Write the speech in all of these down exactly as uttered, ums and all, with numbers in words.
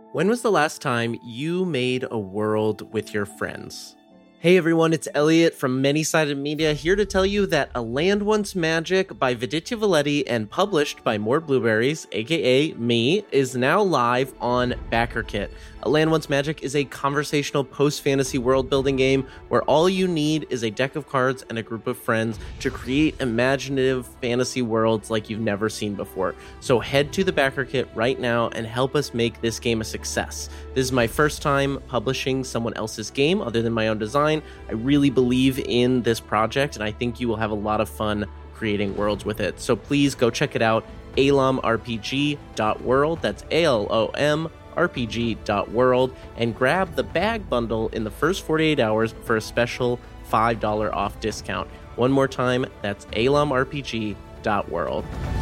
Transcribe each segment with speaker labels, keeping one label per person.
Speaker 1: When was the last time you made a world with your friends? Hey everyone, it's Elliot from Many Sided Media here to tell you that A Land Once Magic by Viditya Valetti and published by More Blueberries, aka me, is now live on BackerKit. A Land Once Magic is a conversational post-fantasy world-building game where all you need is a deck of cards and a group of friends to create imaginative fantasy worlds like you've never seen before. So head to the BackerKit right now and help us make this game a success. This is my first time publishing someone else's game other than my own design. I really believe in this project, and I think you will have a lot of fun creating worlds with it. So please go check it out, alom r p g dot world. That's A L O M R P G dot world, and grab the bag bundle in the first forty-eight hours for a special five dollars off discount. One more time, that's alom r p g dot world.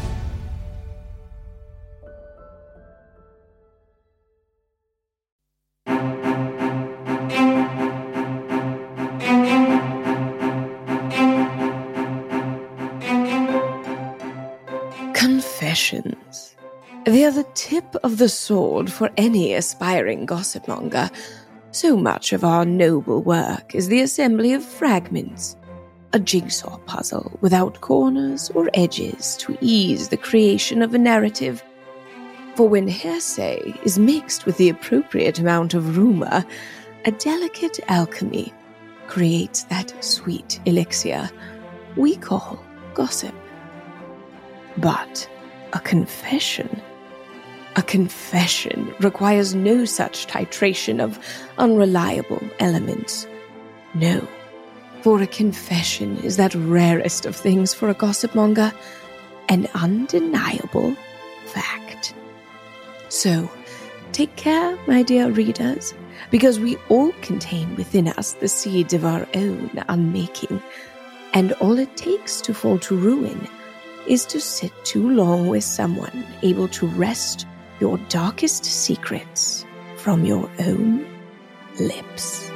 Speaker 2: Confessions. They are the tip of the sword for any aspiring gossipmonger. So much of our noble work is the assembly of fragments, a jigsaw puzzle without corners or edges to ease the creation of a narrative. For when hearsay is mixed with the appropriate amount of rumor, a delicate alchemy creates that sweet elixir we call gossip. But a confession... A confession requires no such titration of unreliable elements. No, for a confession is that rarest of things for a gossipmonger, an undeniable fact. So, take care, my dear readers, because we all contain within us the seeds of our own unmaking, and all it takes to fall to ruin is to sit too long with someone able to wrest your darkest secrets from your own lips.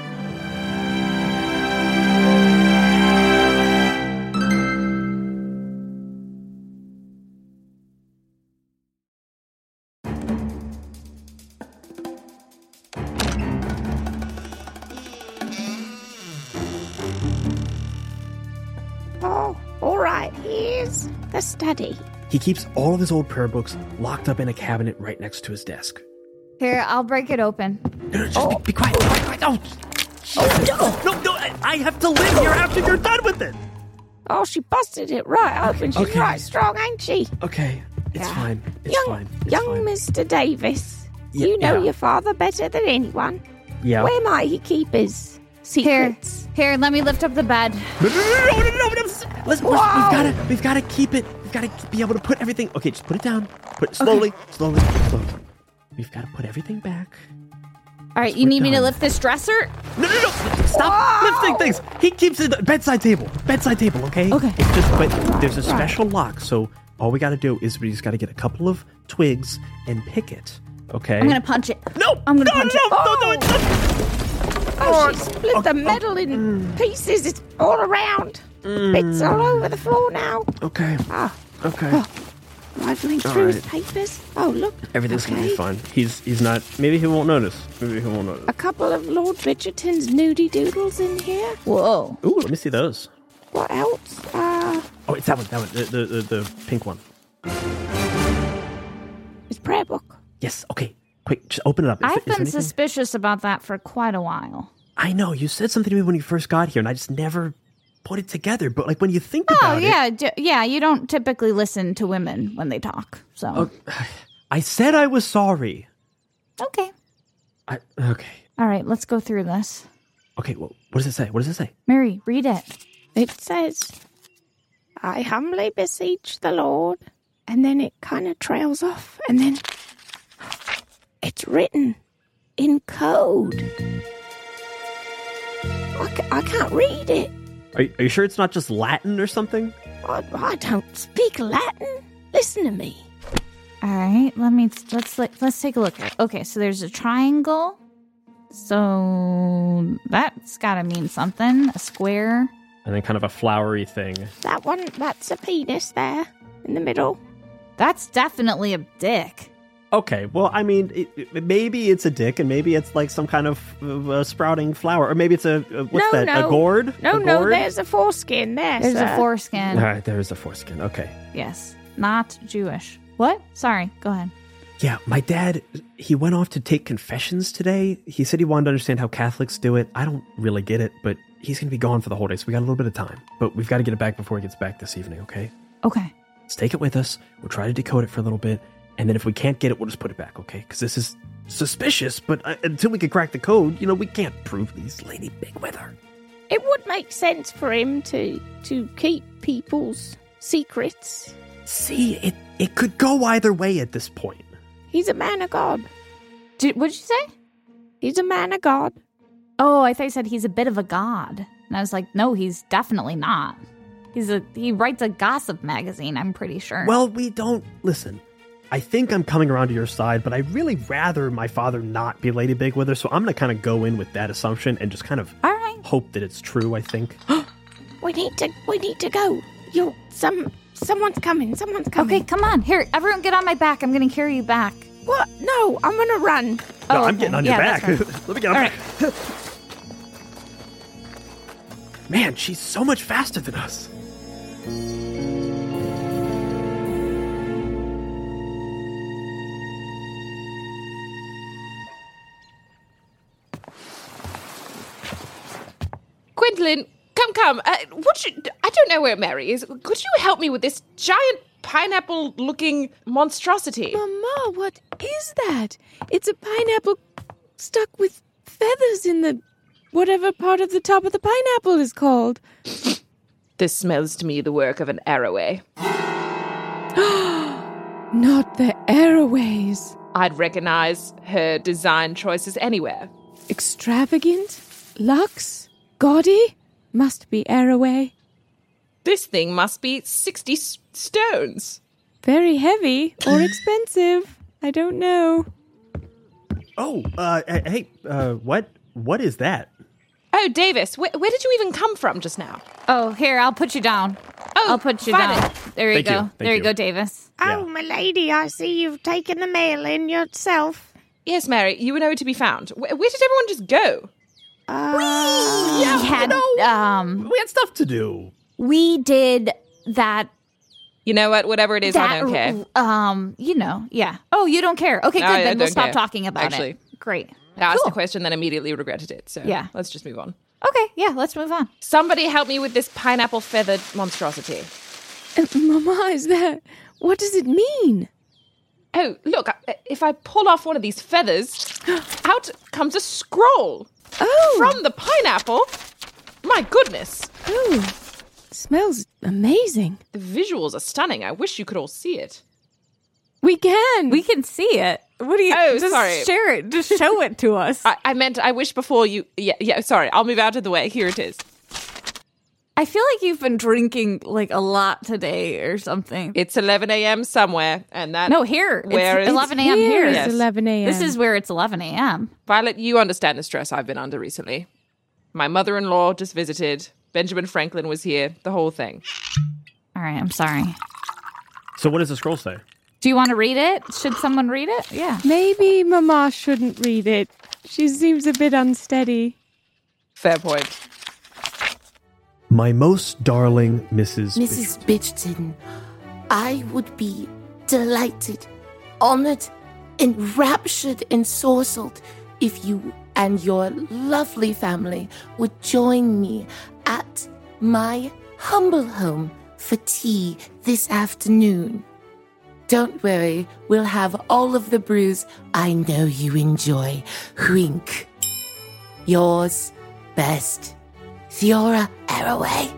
Speaker 3: Oh, all right, here's the study.
Speaker 4: He keeps all of his old prayer books locked up in a cabinet right next to his desk.
Speaker 5: Here, I'll break it open.
Speaker 4: No, no, just oh. be, be quiet, be quiet, oh! Oh, no, no, no, I, I have to live here after you're done with it!
Speaker 3: Oh, she busted it right open. She's
Speaker 4: okay.
Speaker 3: right strong, ain't she?
Speaker 4: Okay, it's
Speaker 3: yeah.
Speaker 4: fine, it's
Speaker 3: young,
Speaker 4: fine. It's
Speaker 3: young
Speaker 4: fine.
Speaker 3: Mister Davis,
Speaker 4: yeah,
Speaker 3: you know
Speaker 4: yeah.
Speaker 3: your father better than anyone.
Speaker 4: Yeah.
Speaker 3: Where might he keep his secrets?
Speaker 5: Here, here, let me lift up the bed.
Speaker 4: No, no, no, no, no, no, no, no. Let's, we've gotta, we've gotta keep it. We've gotta be able to put everything. Okay, just put it down. Put it slowly, okay. slowly, slowly. We've gotta put everything back.
Speaker 5: All right, you need done. me to lift this dresser?
Speaker 4: No, no, no! Stop Whoa. lifting things. He keeps it bedside table, bedside table. Okay.
Speaker 5: Okay.
Speaker 4: It's just, but there's a special lock, so all we gotta do is we just gotta get a couple of twigs and pick it. Okay.
Speaker 5: I'm gonna punch it.
Speaker 4: No,
Speaker 5: I'm gonna
Speaker 4: no,
Speaker 5: punch
Speaker 4: no,
Speaker 5: it.
Speaker 4: No,
Speaker 5: Oh,
Speaker 4: no, no, no.
Speaker 3: Oh, she split oh, the metal oh, in mm. pieces. It's all around. Mm. Bits all over the floor now.
Speaker 4: Okay.
Speaker 3: Ah.
Speaker 4: Okay.
Speaker 3: Oh. Rifling through right. his papers. Oh, look.
Speaker 4: Everything's
Speaker 3: okay.
Speaker 4: gonna be fine. He's he's not. Maybe he won't notice. Maybe he won't notice.
Speaker 3: A couple of Lord Bridgerton's nudie doodles in here.
Speaker 5: Whoa.
Speaker 4: Ooh, let me see those.
Speaker 3: What else? Uh.
Speaker 4: Oh, it's that one. That one. The the the, the pink one.
Speaker 3: His prayer book.
Speaker 4: Yes. Okay. Quick, just open it up. Is
Speaker 5: I've
Speaker 4: there,
Speaker 5: been suspicious about that for quite a while.
Speaker 4: I know. You said something to me when you first got here, and I just never put it together. But like when you think
Speaker 5: oh,
Speaker 4: about
Speaker 5: yeah,
Speaker 4: it...
Speaker 5: Oh, d- yeah. You don't typically listen to women when they talk, so...
Speaker 4: Okay. I said I was sorry.
Speaker 5: Okay.
Speaker 4: I, okay.
Speaker 5: All right, let's go through this.
Speaker 4: Okay, well, what does it say? What does it say?
Speaker 5: Mary, read it.
Speaker 3: It says, I humbly beseech the Lord, and then it kind of trails off, and then it's written in code. I, ca- I can't read it.
Speaker 4: Are you, are you sure it's not just Latin or something?
Speaker 3: I, I don't speak Latin. Listen to me.
Speaker 5: All right, let me let's let's take a look at it. Okay, so there's a triangle. So that's got to mean something. A square.
Speaker 4: And then kind of a flowery thing.
Speaker 3: That one, that's a penis there in the middle.
Speaker 5: That's definitely a dick.
Speaker 4: Okay, well, I mean, it, it, maybe it's a dick, and maybe it's like some kind of uh, sprouting flower, or maybe it's a uh, what's
Speaker 3: no,
Speaker 4: that?
Speaker 3: No.
Speaker 4: A gourd?
Speaker 3: No,
Speaker 4: a
Speaker 3: no,
Speaker 4: gourd?
Speaker 3: there's a foreskin there.
Speaker 5: There's
Speaker 3: sir.
Speaker 5: a foreskin.
Speaker 4: All right, there's a foreskin. Okay.
Speaker 5: Yes, not Jewish. What? Sorry, go ahead.
Speaker 4: Yeah, my dad, he went off to take confessions today. He said he wanted to understand how Catholics do it. I don't really get it, but he's going to be gone for the whole day, so we got a little bit of time. But we've got to get it back before he gets back this evening, okay?
Speaker 5: Okay.
Speaker 4: Let's take it with us. We'll try to decode it for a little bit. And then if we can't get it, we'll just put it back, okay? Because this is suspicious, but uh, until we can crack the code, you know, we can't prove these Lady Bigwither.
Speaker 3: It would make sense for him to to keep people's secrets.
Speaker 4: See, it, it could go either way at this point.
Speaker 3: He's a man of God.
Speaker 5: Did, what'd you say?
Speaker 3: He's a man of God.
Speaker 5: Oh, I thought you said he's a bit of a god. And I was like, no, he's definitely not. He's a He writes a gossip magazine, I'm pretty sure.
Speaker 4: Well, we don't... Listen, I think I'm coming around to your side, but I'd really rather my father not be Lady Bigwither, so I'm going to kind of go in with that assumption and just kind of
Speaker 5: All right.
Speaker 4: hope that it's true, I think.
Speaker 3: We need to we need to go. You some someone's coming. Someone's coming.
Speaker 5: Okay, come on. Here, everyone get on my back. I'm going to carry you back.
Speaker 3: What? No, I'm gonna run.
Speaker 4: No,
Speaker 5: Oh,
Speaker 4: I'm
Speaker 5: okay.
Speaker 4: getting on
Speaker 5: Yeah,
Speaker 4: your back.
Speaker 5: that's right.
Speaker 4: Let me get on
Speaker 5: All
Speaker 4: back. Man, she's so much faster than us.
Speaker 6: Gwendolyn, come, come. Uh, what should, I don't know where Mary is. Could you help me with this giant pineapple-looking monstrosity?
Speaker 2: Mama, what is that? It's a pineapple stuck with feathers in the whatever part of the top of the pineapple is called.
Speaker 6: This smells to me the work of an arroway.
Speaker 2: Not the Arroways.
Speaker 6: I'd recognize her design choices anywhere.
Speaker 2: Extravagant? Luxe? Gaudy? Must be Arroway.
Speaker 6: This thing must be sixty s- stones.
Speaker 2: Very heavy or expensive. I don't know.
Speaker 4: Oh, uh, hey, uh, what? What is that?
Speaker 6: Oh, Davis, wh- where did you even come from just now?
Speaker 5: Oh, here, I'll put you down.
Speaker 6: Oh,
Speaker 5: I'll put you
Speaker 6: fine.
Speaker 5: down. There you
Speaker 4: Thank
Speaker 5: go.
Speaker 4: you. Thank
Speaker 5: there you,
Speaker 4: you.
Speaker 5: go, Davis.
Speaker 4: Yeah.
Speaker 3: Oh, my lady, I see you've taken the mail in yourself.
Speaker 6: Yes, Mary, you were nowhere to be found. Wh- where did everyone just go?
Speaker 3: Uh,
Speaker 4: Yeah,
Speaker 5: we had,
Speaker 4: you know,
Speaker 5: um,
Speaker 4: we had stuff to do.
Speaker 5: we did that.
Speaker 6: You know what? Whatever it is,
Speaker 5: that,
Speaker 6: I don't care.
Speaker 5: Um, you know, yeah. Oh, you don't care. Okay, good.
Speaker 6: No, I
Speaker 5: then we'll
Speaker 6: don't
Speaker 5: stop
Speaker 6: care,
Speaker 5: talking about
Speaker 6: actually.
Speaker 5: it. Great.
Speaker 6: I asked
Speaker 5: Cool.
Speaker 6: the question, then immediately regretted it. So
Speaker 5: Yeah.
Speaker 6: let's just move on.
Speaker 5: Okay, yeah, let's move on.
Speaker 6: Somebody help me with this pineapple feathered monstrosity.
Speaker 2: Uh, Mama, is that... What does it mean?
Speaker 6: Oh, look, I- if I pull off one of these feathers, out comes a scroll
Speaker 2: Oh!
Speaker 6: from the pineapple. My goodness.
Speaker 2: Oh! Smells amazing.
Speaker 6: The visuals are stunning. I wish you could all see it.
Speaker 2: We can!
Speaker 5: We can see it. What do you?
Speaker 6: Oh,
Speaker 5: just
Speaker 6: sorry.
Speaker 5: share it. Just show it to us.
Speaker 6: I, I meant I wish before you... Yeah, yeah, sorry. I'll move out of the way. Here it is.
Speaker 5: I feel like you've been drinking like a lot today or something.
Speaker 6: It's eleven a.m. somewhere, and that...
Speaker 5: No, here.
Speaker 6: Where
Speaker 5: it's
Speaker 6: is-
Speaker 5: eleven a.m.
Speaker 2: Here
Speaker 5: here.
Speaker 2: is
Speaker 6: Yes.
Speaker 2: eleven a.m.
Speaker 5: This is where it's eleven a.m.
Speaker 6: Violet, you understand the stress I've been under recently. My mother-in-law just visited. Benjamin Franklin was here. The whole thing.
Speaker 5: All right, I'm sorry.
Speaker 4: So what does the scroll say?
Speaker 5: Do you want to read it? Should someone read it? Yeah.
Speaker 2: Maybe Mama shouldn't read it. She seems a bit unsteady.
Speaker 6: Fair point.
Speaker 4: My most darling Missus
Speaker 7: Missus Bidgeton, I would be delighted, honored, enraptured, and ensorcelled if you and your lovely family would join me at my humble home for tea this afternoon. Don't worry, we'll have all of the brews I know you enjoy. Wink. Yours best, Theora Arroway.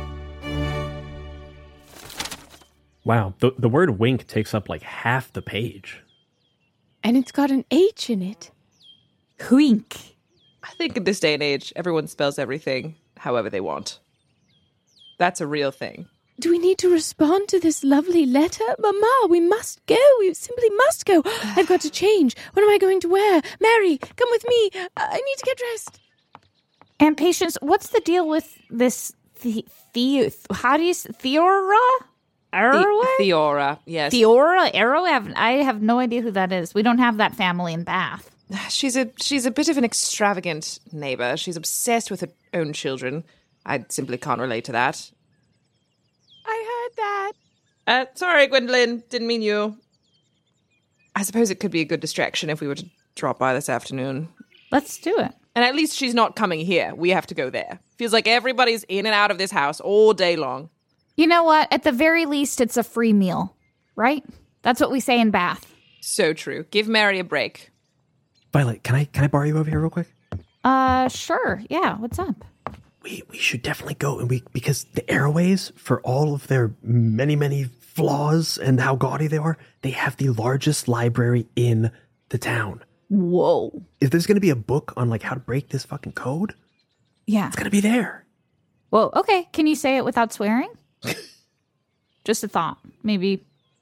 Speaker 4: Wow, the, the word wink takes up like half the page.
Speaker 2: And it's got an H in it.
Speaker 5: Wink.
Speaker 6: I think in this day and age, everyone spells everything however they want. That's a real thing.
Speaker 2: Do we need to respond to this lovely letter? Mama, we must go. We simply must go. I've got to change. What am I going to wear? Mary, come with me. I need to get dressed.
Speaker 5: And Patience, what's the deal with this the, the how do you s- Theora? Arroway?
Speaker 6: Theora, yes.
Speaker 5: Theora? Arrow? I have, I have no idea who that is. We don't have that family in Bath.
Speaker 6: She's a she's a bit of an extravagant neighbor. She's obsessed with her own children. I simply can't relate to that.
Speaker 3: I heard that.
Speaker 6: Uh, sorry, Gwendolyn. Didn't mean you. I suppose it could be a good distraction if we were to drop by this afternoon.
Speaker 5: Let's do it.
Speaker 6: And at least she's not coming here. We have to go there. Feels like everybody's in and out of this house all day long.
Speaker 5: You know what? At the very least, it's a free meal, right? That's what we say in Bath.
Speaker 6: So true. Give Mary a break.
Speaker 4: Violet, can I can I borrow you over here real quick?
Speaker 5: Uh, sure. Yeah, what's up?
Speaker 4: We we should definitely go, and we because the Arroways, for all of their many many flaws and how gaudy they are, they have the largest library in the town.
Speaker 5: Whoa.
Speaker 4: If there's going to be a book on like how to break this fucking code,
Speaker 5: Yeah.
Speaker 4: it's going to be there.
Speaker 5: Whoa, okay. Can you say it without swearing? Just a thought. Maybe.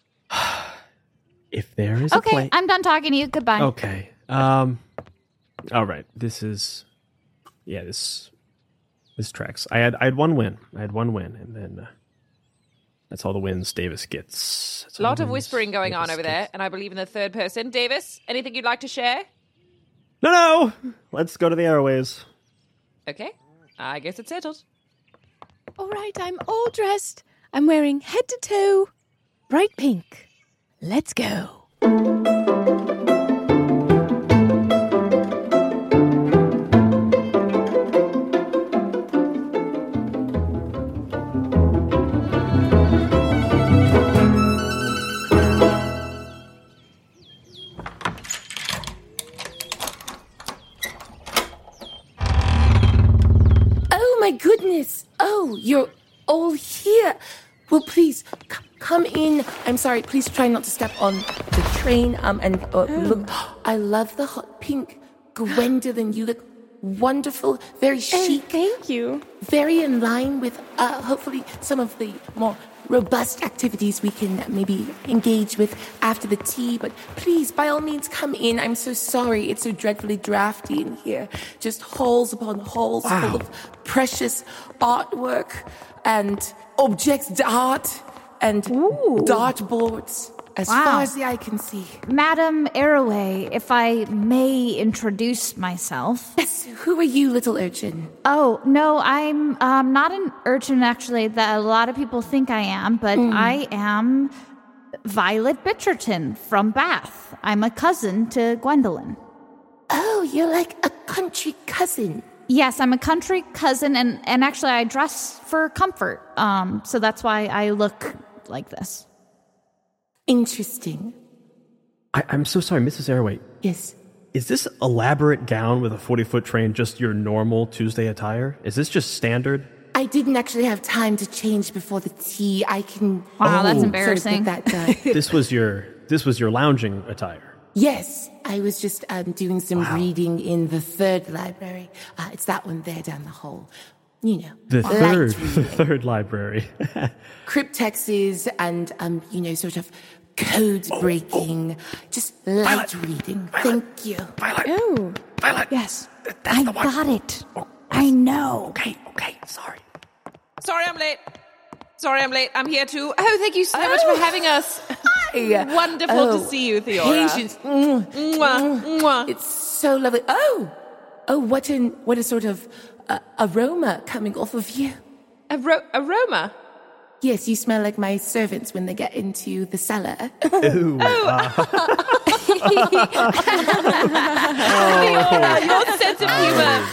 Speaker 4: If there is
Speaker 5: Okay,
Speaker 4: a play,
Speaker 5: I'm done talking to you. Goodbye.
Speaker 4: okay. Um, all right. This is, yeah. This this tracks. I had I had one win. I had one win, and then uh, that's all the wins Davis gets. That's
Speaker 6: A
Speaker 4: all
Speaker 6: lot
Speaker 4: the
Speaker 6: of
Speaker 4: wins
Speaker 6: whispering going on
Speaker 4: Davis
Speaker 6: over there,
Speaker 4: gets.
Speaker 6: and I believe in the third person. Davis, anything you'd like to share?
Speaker 4: No, no. Let's go to the Arroways.
Speaker 6: Okay, I guess it's settled.
Speaker 3: All right, I'm all dressed. I'm wearing head to toe bright pink. Let's go.
Speaker 7: Oh my goodness! Oh, you're all here. Well, please c- come in. I'm sorry. Please try not to step on the train. Um, and uh, look, I love the hot pink. Gwendolyn, you look wonderful. Very chic.
Speaker 3: Thank you.
Speaker 7: Very in line with uh, hopefully some of the more robust activities we can maybe engage with after the tea. But please, by all means, come in. I'm so sorry. It's so dreadfully drafty in here. Just halls upon halls full of precious artwork and objects d'art and dartboards as
Speaker 5: Wow.
Speaker 7: far as the eye can see.
Speaker 5: Madam Arroway, if I may introduce myself.
Speaker 7: Yes, who are you, little urchin?
Speaker 5: Oh, no, I'm um, not an urchin, actually, that a lot of people think I am, but I am Violet Bitcherton from Bath. I'm a cousin to Gwendolyn.
Speaker 7: Oh, you're like a country cousin.
Speaker 5: Yes, I'm a country cousin, and, and actually I dress for comfort, um, so that's why I look like this.
Speaker 7: Interesting.
Speaker 4: I, I'm so sorry, Missus Arroway.
Speaker 7: Yes.
Speaker 4: Is this elaborate gown with a forty-foot train just your normal Tuesday attire? Is this just standard?
Speaker 7: I didn't actually have time to change before the tea. I can
Speaker 5: Wow, that's
Speaker 4: Oh.
Speaker 5: embarrassing.
Speaker 7: sort of get that done.
Speaker 4: This was your this was your lounging attire.
Speaker 7: Yes, I was just um, doing some reading in the third library. Uh, it's that one there down the hall. You know,
Speaker 4: The
Speaker 7: light
Speaker 4: third the
Speaker 7: reading.
Speaker 4: third library.
Speaker 7: Cryptexes and, um, you know, sort of code breaking. Just light reading. Thank you.
Speaker 4: Violet.
Speaker 3: Oh,
Speaker 4: Violet.
Speaker 3: yes.
Speaker 4: That's
Speaker 5: I
Speaker 4: the one.
Speaker 5: got it. I know.
Speaker 4: Okay, okay, sorry.
Speaker 6: Sorry I'm late. Sorry I'm late. I'm here too. Oh, thank you so much for having us.
Speaker 7: Hi.
Speaker 6: Wonderful
Speaker 7: Oh,
Speaker 6: to see you, Theora.
Speaker 7: Patience. Mm.
Speaker 6: Mwah, mwah.
Speaker 7: It's so lovely. Oh, oh, what an what a sort of uh, aroma coming off of you.
Speaker 6: Aro- aroma.
Speaker 7: Yes, you smell like my servants when they get into the cellar.
Speaker 4: Ooh, uh,
Speaker 6: Theora, your sense of humor.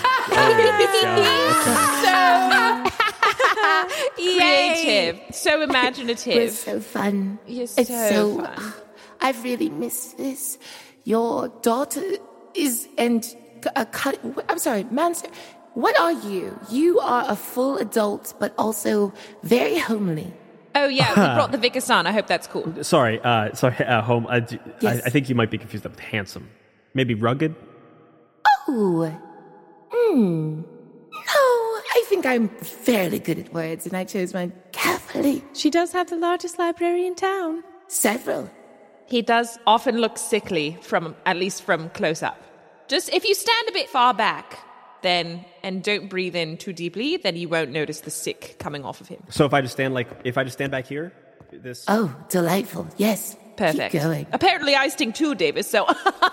Speaker 6: so creative, so
Speaker 7: It's
Speaker 6: imaginative.
Speaker 7: so fun.
Speaker 6: You're
Speaker 7: It's
Speaker 6: so
Speaker 7: so.
Speaker 6: fun.
Speaker 7: I've really missed this. Your daughter is and a cut. I'm sorry, man. What are you? You are a full adult, but also very homely.
Speaker 6: Oh yeah, we brought the vicar son. I hope that's cool.
Speaker 4: sorry, uh, sorry, uh, home. I, do-
Speaker 7: Yes.
Speaker 4: I, I think you might be confused with handsome. Maybe rugged?
Speaker 7: Oh, hmm. No, I think I'm fairly good at words, and I chose mine carefully.
Speaker 3: She does have the largest library in town.
Speaker 7: Several.
Speaker 6: He does often look sickly from at least from close up. Just if you stand a bit far back, then and don't breathe in too deeply, then you won't notice the sick coming off of him.
Speaker 4: So if I just stand like if I just stand back here? this.
Speaker 7: Oh, delightful. Yes.
Speaker 6: Perfect.
Speaker 7: Keep going.
Speaker 6: Apparently I stink too, Davis, so...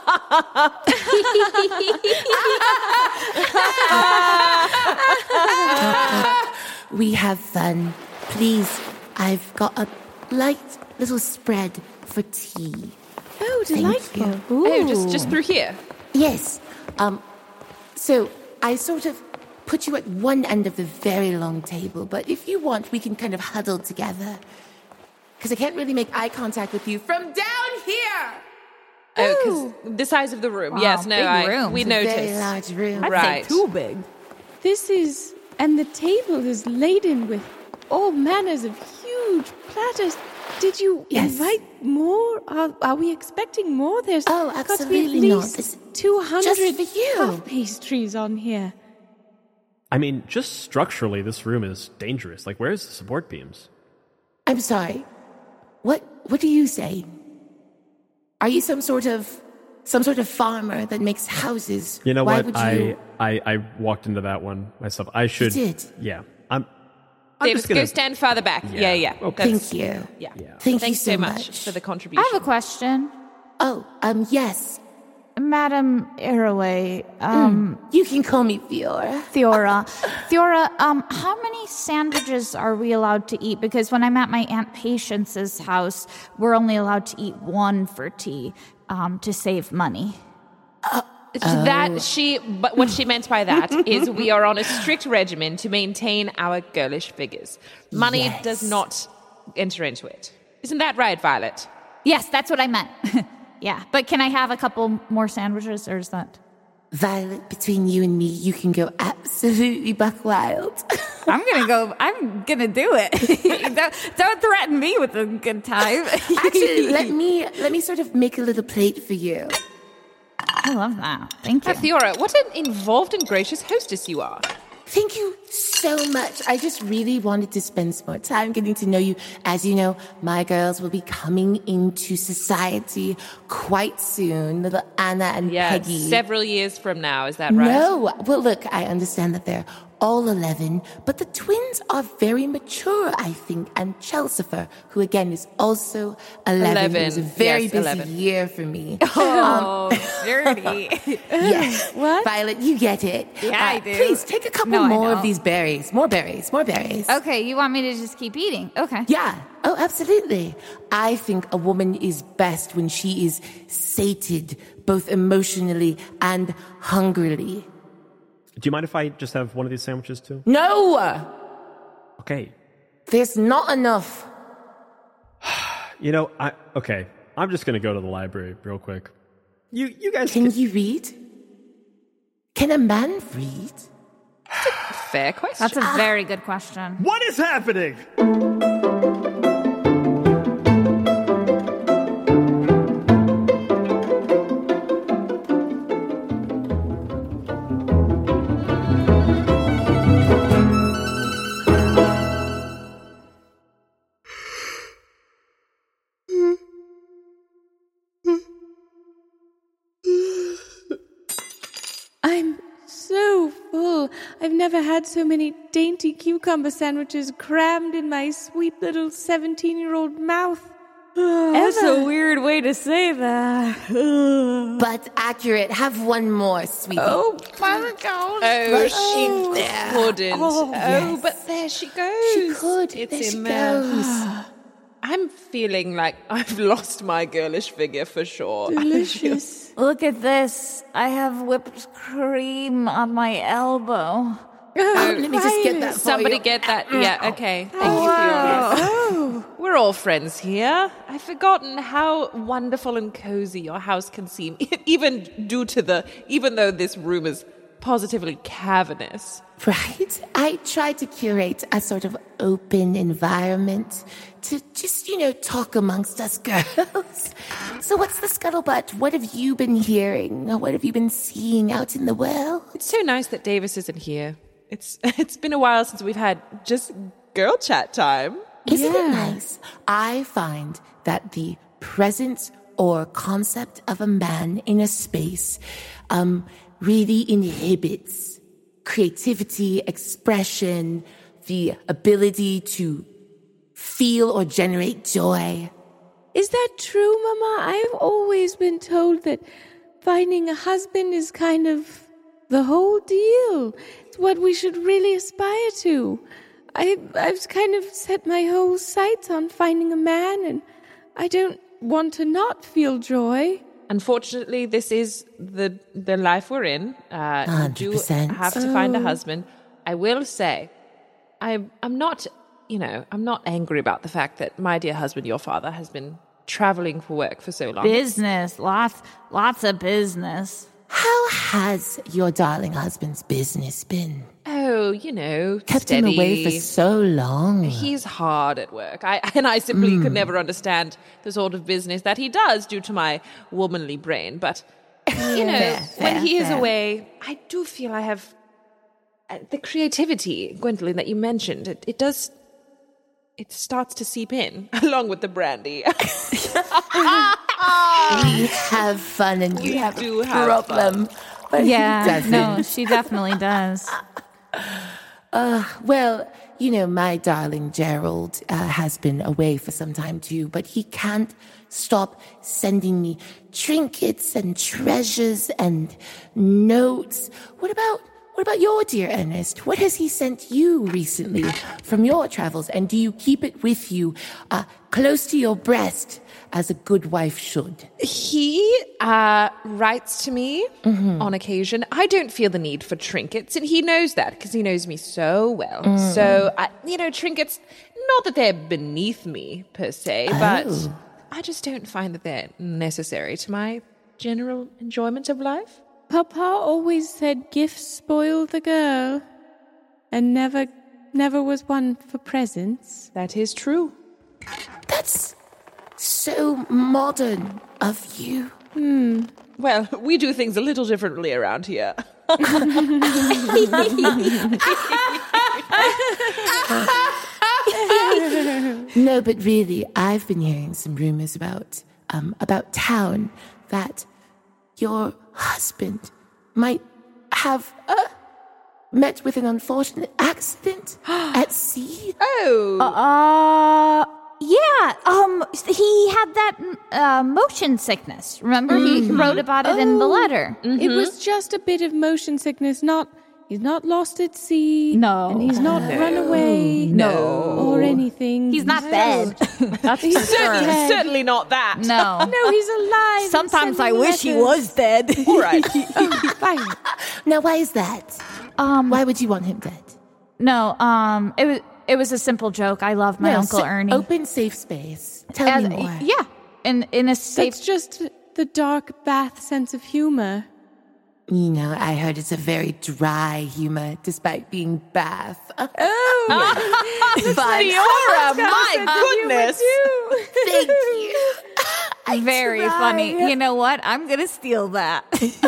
Speaker 7: We have fun. Please, I've got a light little spread for tea.
Speaker 3: Oh,
Speaker 7: Thank
Speaker 3: delightful.
Speaker 7: you.
Speaker 6: Oh, just, just through here.
Speaker 7: Yes. Um, so I sort of put you at one end of the very long table, but if you want, we can kind of huddle together. Because I can't really make eye contact with you from down here.
Speaker 6: Oh, because the size of the room.
Speaker 5: Wow,
Speaker 6: yes, no,
Speaker 5: big
Speaker 6: I,
Speaker 5: room.
Speaker 6: we
Speaker 7: It's a very
Speaker 6: noticed.
Speaker 7: large room.
Speaker 5: I'd
Speaker 6: Right.
Speaker 5: say too big.
Speaker 3: This is, and the table is laden with all manners of huge platters. Did you
Speaker 7: Yes.
Speaker 3: invite more? Are, are we expecting more? There's
Speaker 7: Oh,
Speaker 3: got to be
Speaker 7: absolutely
Speaker 3: at
Speaker 7: not.
Speaker 3: least
Speaker 7: It's
Speaker 3: two hundred
Speaker 7: just for you.
Speaker 3: puff pastries on here.
Speaker 4: I mean, just structurally, this room is dangerous. Like, where's the support beams?
Speaker 7: I'm sorry. What what do you say? Are you some sort of some sort of farmer that makes houses?
Speaker 4: You know
Speaker 7: Why
Speaker 4: what?
Speaker 7: Would
Speaker 4: I,
Speaker 7: you...
Speaker 4: I I walked into that one myself. I should.
Speaker 7: did?
Speaker 4: Yeah. I'm. I'm
Speaker 6: Davis,
Speaker 4: just gonna.
Speaker 6: go stand farther back.
Speaker 4: Yeah.
Speaker 6: Yeah, yeah.
Speaker 4: Okay.
Speaker 6: That's-
Speaker 7: Thank you.
Speaker 6: Yeah.
Speaker 4: Yeah.
Speaker 7: Thank
Speaker 6: Thanks
Speaker 7: you
Speaker 6: so
Speaker 7: so
Speaker 6: much for the contribution.
Speaker 5: I have a question.
Speaker 7: Oh, um, yes.
Speaker 5: Madam Arroway, um,
Speaker 7: You can call me Fiora.
Speaker 5: Theora. Theora, um, how many sandwiches are we allowed to eat? Because when I'm at my Aunt Patience's house, we're only allowed to eat one for tea, um, to save money.
Speaker 6: That she, but what she meant by that is we are on a strict regimen to maintain our girlish figures. Money
Speaker 7: Yes.
Speaker 6: does not enter into it. Isn't that right, Violet?
Speaker 5: Yes, that's what I meant. Yeah, but can I have a couple more sandwiches, or is that...
Speaker 7: Violet, between you and me, you can go absolutely buck wild.
Speaker 5: I'm gonna go, I'm gonna do it. don't, don't threaten me with a good time.
Speaker 7: Actually, let me let me sort of make a little plate for you.
Speaker 5: I love that. Thank
Speaker 6: Uh,
Speaker 5: you.
Speaker 6: Theora, what an involved and gracious hostess you are.
Speaker 7: Thank you so much. I just really wanted to spend some more time getting to know you. As you know, my girls will be coming into society quite soon. Little Anna and
Speaker 6: Yeah,
Speaker 7: Peggy.
Speaker 6: several years from now, is that right?
Speaker 7: No. Well, look, I understand that they're all eleven, but the twins are very mature, I think. And Chelsifer, who again is also eleven. It was a
Speaker 6: eleven,
Speaker 7: very
Speaker 6: yes,
Speaker 7: busy
Speaker 6: eleven.
Speaker 7: year for me.
Speaker 5: Oh, dirty.
Speaker 7: Yes.
Speaker 3: What?
Speaker 7: Violet, you get it. Uh,
Speaker 5: Yeah, I do.
Speaker 7: Please take a couple
Speaker 5: No, I
Speaker 7: more of
Speaker 5: don't.
Speaker 7: these berries. More berries. More berries.
Speaker 5: Okay, you want me to just keep eating? Okay.
Speaker 7: Yeah. Oh, absolutely. I think a woman is best when she is sated, both emotionally and hungrily.
Speaker 4: Do you mind if I just have one of these sandwiches too?
Speaker 7: No!
Speaker 4: Okay.
Speaker 7: There's not enough.
Speaker 4: You know, I okay. I'm just gonna go to the library real quick. You you guys
Speaker 7: Can
Speaker 4: can,
Speaker 7: you read? Can a man read?
Speaker 6: Fair question.
Speaker 5: That's a very good question.
Speaker 4: What is happening?
Speaker 3: I'm so full. I've never had so many dainty cucumber sandwiches crammed in my sweet little seventeen-year-old mouth.
Speaker 5: That's
Speaker 3: Ever.
Speaker 5: a weird way to say that.
Speaker 7: But accurate. Have one more, sweetie.
Speaker 3: Oh, my God.
Speaker 6: Oh,
Speaker 7: Oh,
Speaker 6: she
Speaker 7: there.
Speaker 6: couldn't.
Speaker 7: Oh,
Speaker 6: Oh,
Speaker 7: yes.
Speaker 6: but there she goes.
Speaker 7: She could.
Speaker 6: It's
Speaker 7: There she
Speaker 6: in there.
Speaker 7: goes.
Speaker 6: I'm feeling like I've lost my girlish figure for sure.
Speaker 3: Delicious.
Speaker 5: Look at this. I have whipped cream on my elbow.
Speaker 7: Oh, let me just get that for
Speaker 6: Somebody
Speaker 7: you.
Speaker 6: get that. Yeah, okay. Thank you,
Speaker 5: Wow.
Speaker 6: Fiona.
Speaker 3: Oh,
Speaker 6: We're all friends here. I've forgotten how wonderful and cozy your house can seem, even due to the, even though this room is positively cavernous.
Speaker 7: Right? I try to curate a sort of open environment to just, you know, talk amongst us girls. So what's the scuttlebutt? What have you been hearing? What have you been seeing out in the world?
Speaker 6: It's so nice that Davis isn't here. It's it's been a while since we've had just girl chat time.
Speaker 7: Isn't it
Speaker 3: Yeah.
Speaker 7: nice? I find that the presence or concept of a man in a space um, really inhibits creativity, expression, the ability to feel or generate joy.
Speaker 2: Is that true, Mama? I've always been told that finding a husband is kind of the whole deal. It's what we should really aspire to. I, I've kind of set my whole sights on finding a man, and I don't want to not feel joy.
Speaker 6: Unfortunately, this is the the life we're in. Uh, you do
Speaker 7: one hundred percent.
Speaker 6: have to find a husband. I will say, I'm I'm not, you know, I'm not angry about the fact that my dear husband, your father, has been traveling for work for so long.
Speaker 5: Business, lots, lots of business.
Speaker 7: How has your darling husband's business been?
Speaker 6: Oh, you know,
Speaker 7: Kept
Speaker 6: steady.
Speaker 7: him away for so long.
Speaker 6: He's hard at work. I and I simply mm. could never understand the sort of business that he does due to my womanly brain. But, you know,
Speaker 7: Fair,
Speaker 6: when
Speaker 7: fair,
Speaker 6: he is
Speaker 7: fair.
Speaker 6: away, I do feel I have uh, the creativity, Gwendolyn, that you mentioned. It, it does, it starts to seep in along with the brandy.
Speaker 7: We have fun and you
Speaker 6: We
Speaker 7: have
Speaker 6: do
Speaker 7: a
Speaker 6: have
Speaker 7: problem. But he
Speaker 5: Yeah,
Speaker 7: doesn't.
Speaker 5: no, she definitely does.
Speaker 7: Uh, well, you know, my darling Gerald uh, has been away for some time too, but he can't stop sending me trinkets and treasures and notes. What about what about your dear Ernest? What has he sent you recently from your travels? And do you keep it with you, uh, close to your breast, as a good wife should?
Speaker 6: He uh, writes to me mm-hmm. on occasion. I don't feel the need for trinkets, and he knows that because he knows me so well. Mm. So, I, you know, trinkets, not that they're beneath me per se,
Speaker 7: oh.
Speaker 6: but I just don't find that they're necessary to my general enjoyment of life.
Speaker 2: Papa always said gifts spoil the girl, and never, never was one for presents.
Speaker 6: That is true.
Speaker 7: That's so modern of you.
Speaker 2: Hmm.
Speaker 6: Well, we do things a little differently around here.
Speaker 7: No, but really, I've been hearing some rumors about um about town that your husband might have uh, met with an unfortunate accident at sea.
Speaker 6: Oh.
Speaker 5: Uh, yeah. Um, he had that uh, motion sickness. Remember, mm-hmm. he wrote about it oh. in the letter.
Speaker 2: Mm-hmm. It was just a bit of motion sickness. Not he's not lost at sea.
Speaker 5: No,
Speaker 2: and he's not
Speaker 6: no.
Speaker 2: run away.
Speaker 5: No,
Speaker 2: or anything.
Speaker 5: He's not
Speaker 2: no.
Speaker 5: dead. That's
Speaker 6: he's certainly,
Speaker 2: dead.
Speaker 6: certainly not that.
Speaker 5: No,
Speaker 2: no, he's alive.
Speaker 5: Sometimes I wish he was dead.
Speaker 6: All right.
Speaker 2: Oh, fine.
Speaker 7: Now, why is that?
Speaker 5: Um,
Speaker 7: why would you want him dead?
Speaker 5: No, um, it was it was a simple joke. I love my
Speaker 7: no,
Speaker 5: Uncle
Speaker 7: so
Speaker 5: Ernie.
Speaker 7: Open, safe space. Tell
Speaker 5: As,
Speaker 7: me more.
Speaker 5: Yeah, in in a safe.
Speaker 2: It's just the dark Bath sense of humor.
Speaker 7: You know, I heard it's a very dry humor, despite being Bath.
Speaker 2: Oh,
Speaker 6: Fiora, my goodness!
Speaker 7: Thank you. I
Speaker 5: Very
Speaker 7: try.
Speaker 5: funny. You know what? I'm gonna steal that.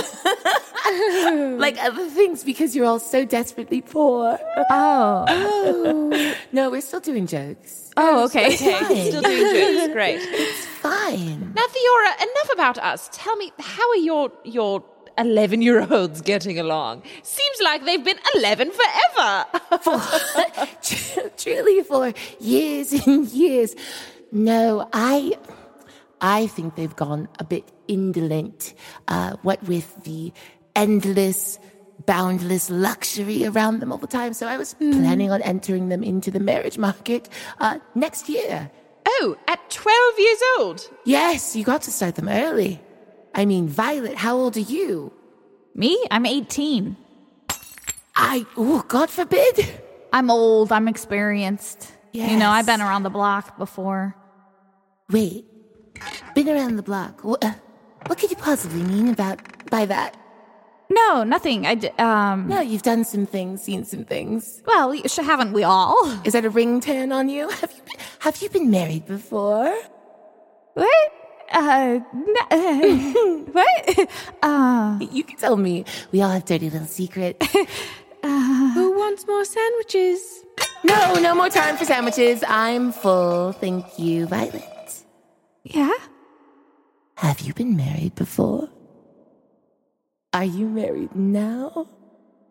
Speaker 7: Like other things, because you're all so desperately poor.
Speaker 5: Oh.
Speaker 7: Oh. No, we're still doing jokes.
Speaker 5: Oh, okay.
Speaker 6: Okay, still doing jokes. Great.
Speaker 7: It's fine.
Speaker 6: Now, Fiora, enough about us. Tell me, how are your your eleven-year-olds getting along? Seems like they've been eleven forever.
Speaker 7: For, truly for years and years. No, I... I think they've gone a bit indolent, uh, what with the endless, boundless luxury around them all the time. So I was mm. planning on entering them into the marriage market uh, next year.
Speaker 6: Oh, at twelve years old?
Speaker 7: Yes, you got to start them early. I mean, Violet, how old are you?
Speaker 5: Me? I'm eighteen.
Speaker 7: I, oh, God forbid.
Speaker 5: I'm old. I'm experienced.
Speaker 7: Yes.
Speaker 5: You know, I've been around the block before.
Speaker 7: Wait. Been around the block. What, uh, what could you possibly mean about by that?
Speaker 5: No, nothing. I d- um.
Speaker 7: No, you've done some things, seen some things.
Speaker 5: Well, haven't we all?
Speaker 7: Is that a ring turn on you? Have you been, have you been married before?
Speaker 5: What? Uh, n- what? Uh,
Speaker 7: you can tell me. We all have dirty little secrets.
Speaker 2: uh, Who wants more sandwiches?
Speaker 7: No, no more time for sandwiches. I'm full. Thank you, Violet.
Speaker 5: Yeah?
Speaker 7: Have you been married before? Are you married now?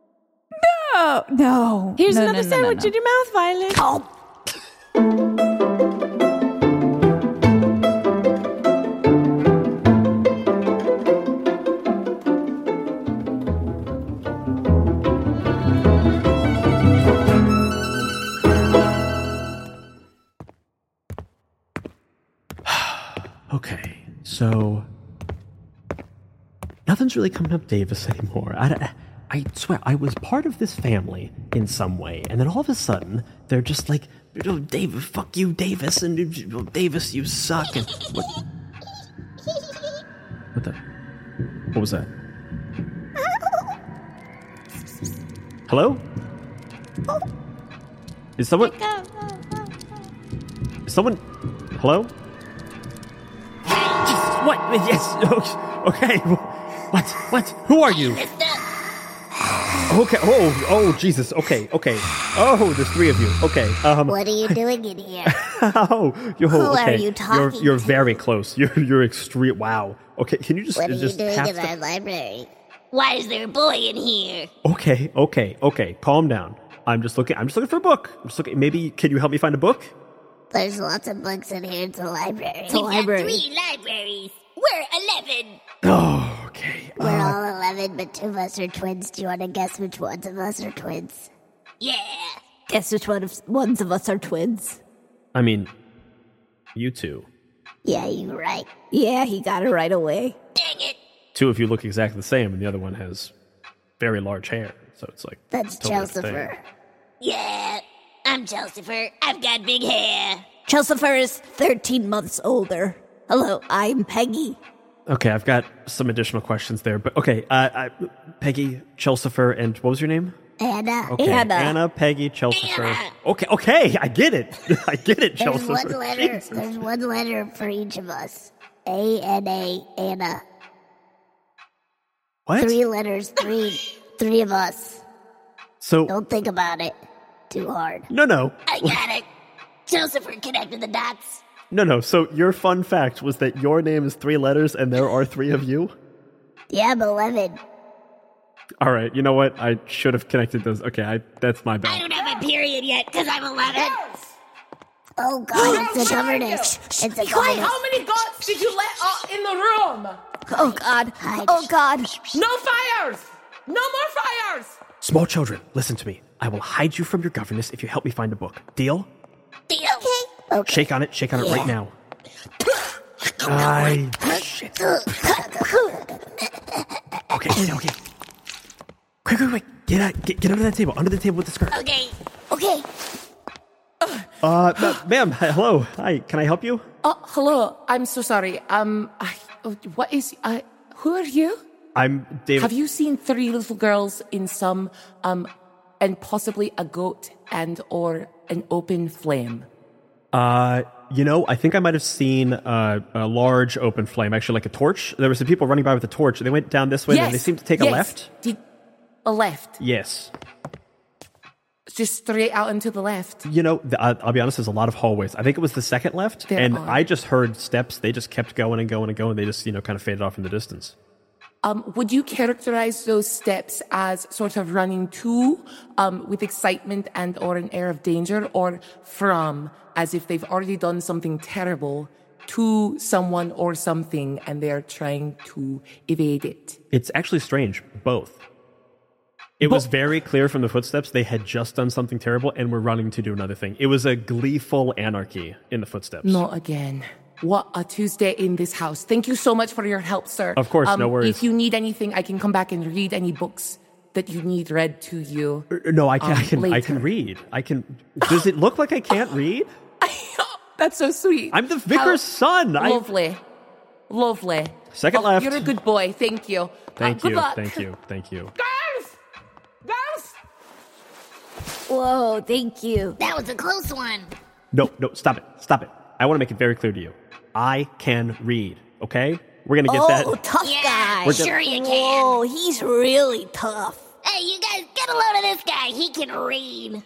Speaker 5: No, no.
Speaker 2: Here's
Speaker 5: no,
Speaker 2: another
Speaker 5: no, no,
Speaker 2: sandwich
Speaker 5: no, no.
Speaker 2: in your mouth, Violet.
Speaker 7: Oh.
Speaker 4: So, nothing's really coming up Davis anymore. I, I swear, I was part of this family in some way, and then all of a sudden, they're just like, oh, Davis, fuck you, Davis, and oh, Davis, you suck, and what? What the? What was that? Hello? Is someone? Is someone? Hello? What? Yes. Okay. What? What? Who are you? Okay. Oh. Oh. Jesus. Okay. Okay. Oh, there's three of you. Okay. Um.
Speaker 8: What are you doing in here?
Speaker 4: Oh. Yo,
Speaker 8: Who
Speaker 4: okay.
Speaker 8: are you talking
Speaker 4: You're you're
Speaker 8: to?
Speaker 4: very close. You're you're extreme. Wow. Okay. Can you just
Speaker 8: What are you
Speaker 4: just
Speaker 8: doing
Speaker 4: pass
Speaker 8: in
Speaker 4: the-
Speaker 8: our library? Why is there a boy in here?
Speaker 4: Okay. Okay. Okay. Calm down. I'm just looking. I'm just looking for a book. I'm just looking. Maybe can you help me find a book?
Speaker 8: There's lots of books in here. It's a library.
Speaker 7: It's a library. Three libraries. We're eleven.
Speaker 4: Oh. Okay.
Speaker 8: We're
Speaker 4: Uh,
Speaker 8: all eleven, but two of us are twins. Do you want to guess which ones of us are twins?
Speaker 7: Yeah.
Speaker 5: Guess which one of ones of us are twins?
Speaker 4: I mean, you two.
Speaker 8: Yeah, you're right.
Speaker 5: Yeah, he got it right away.
Speaker 7: Dang it.
Speaker 4: Two of you look exactly the same, and the other one has very large hair. So it's like
Speaker 8: That's
Speaker 4: totally the thing.
Speaker 8: Chelsifer.
Speaker 7: Yeah. I'm Chelsifer. I've got big hair.
Speaker 5: Chelsifer is thirteen months older. Hello, I'm Peggy.
Speaker 4: Okay, I've got some additional questions there, but okay, uh, I, Peggy, Chelsifer, and what was your name?
Speaker 8: Anna.
Speaker 4: Okay,
Speaker 5: Anna.
Speaker 4: Anna, Peggy, Chelsifer.
Speaker 7: Anna.
Speaker 4: Okay, okay, I get it. I get it,
Speaker 8: There's
Speaker 4: Chelsifer.
Speaker 8: one letter.
Speaker 4: Jesus.
Speaker 8: There's one letter for each of us. A N A Anna.
Speaker 4: What?
Speaker 8: Three letters. Three. Three of us.
Speaker 4: So
Speaker 8: Don't think about it too hard.
Speaker 4: no, no,
Speaker 7: I got it. Chelsifer connected the dots.
Speaker 4: no, no. So your fun fact was that your name is three letters, and there are three of you.
Speaker 8: Yeah, I'm eleven.
Speaker 4: All right, you know what? I should have connected those. Okay, I that's my
Speaker 7: I
Speaker 4: bad.
Speaker 7: don't have a period yet because I'm eleven.
Speaker 8: Oh God, it's a governess. It's a governess.
Speaker 6: How many gods did you let out in the room?
Speaker 5: Oh God!
Speaker 8: Hide.
Speaker 5: Oh God!
Speaker 6: No fires! No more fires!
Speaker 4: Small children, listen to me. I will hide you from your governess if you help me find a book. Deal?
Speaker 7: Deal.
Speaker 8: Okay.
Speaker 4: Shake on it. Shake on it right now. I shit. Okay, okay, okay. Quick, quick, quick. Get out, get, get under that table. Under the table with the skirt.
Speaker 7: Okay.
Speaker 8: Okay.
Speaker 4: Uh, ma- ma'am, hi- hello. Hi, can I help you?
Speaker 9: Oh, hello. I'm so sorry. Um, I, oh, what is, uh, who are you?
Speaker 4: I'm David.
Speaker 9: Have you seen three little girls in some, um, and possibly a goat and or an open flame?
Speaker 4: Uh, you know, I think I might have seen uh, a large open flame, actually like a torch. There were some people running by with a torch. They went down this way,
Speaker 9: yes.
Speaker 4: and they seemed to take
Speaker 9: yes.
Speaker 4: a left.
Speaker 9: Did, a left.
Speaker 4: Yes.
Speaker 9: Just straight out into the left.
Speaker 4: You know, th- I- I'll be honest, there's a lot of hallways. I think it was the second left,
Speaker 9: There
Speaker 4: and
Speaker 9: are.
Speaker 4: I just heard steps. They just kept going and going and going. They just, you know, kind of faded off in the distance.
Speaker 9: Um, would you characterize those steps as sort of running to, um, with excitement and or an air of danger, or from, as if they've already done something terrible, to someone or something and they're trying to evade it?
Speaker 4: It's actually strange, both. It was very clear from the footsteps they had just done something terrible and were running to do another thing. It was a gleeful anarchy in the footsteps.
Speaker 9: Not again. What a Tuesday in this house. Thank you so much for your help, sir.
Speaker 4: Of course,
Speaker 9: um,
Speaker 4: no worries.
Speaker 9: If you need anything, I can come back and read any books that you need read to you.
Speaker 4: Er, No, I can,
Speaker 9: Um,
Speaker 4: I can, I
Speaker 9: later.
Speaker 4: can read. I can. Does it look like I can't read?
Speaker 9: That's so sweet.
Speaker 4: I'm the vicar's son. I-
Speaker 9: Lovely. Lovely.
Speaker 4: Second
Speaker 9: Oh,
Speaker 4: left.
Speaker 9: You're a good boy. Thank you.
Speaker 4: Thank
Speaker 9: Uh, good
Speaker 4: you,
Speaker 9: luck.
Speaker 4: thank you, thank you.
Speaker 6: Girls! Girls!
Speaker 5: Whoa! Thank you.
Speaker 7: That was a close one.
Speaker 4: No, no, stop it, stop it. I want to make it very clear to you. I can read. Okay, we're gonna get
Speaker 5: Oh,
Speaker 4: that.
Speaker 5: tough
Speaker 7: Yeah,
Speaker 5: guy.
Speaker 4: We're
Speaker 7: sure you can.
Speaker 5: Whoa, he's really tough.
Speaker 7: Hey, you guys, get a load of this guy. He can read.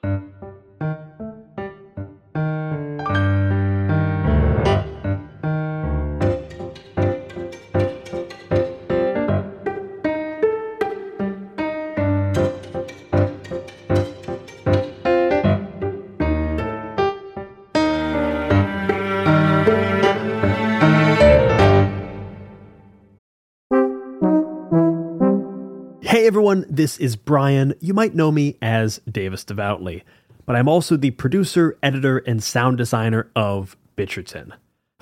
Speaker 4: Hey everyone, this is Brian. You might know me as Davis Devoutly, but I'm also the producer, editor, and sound designer of Bitcherton.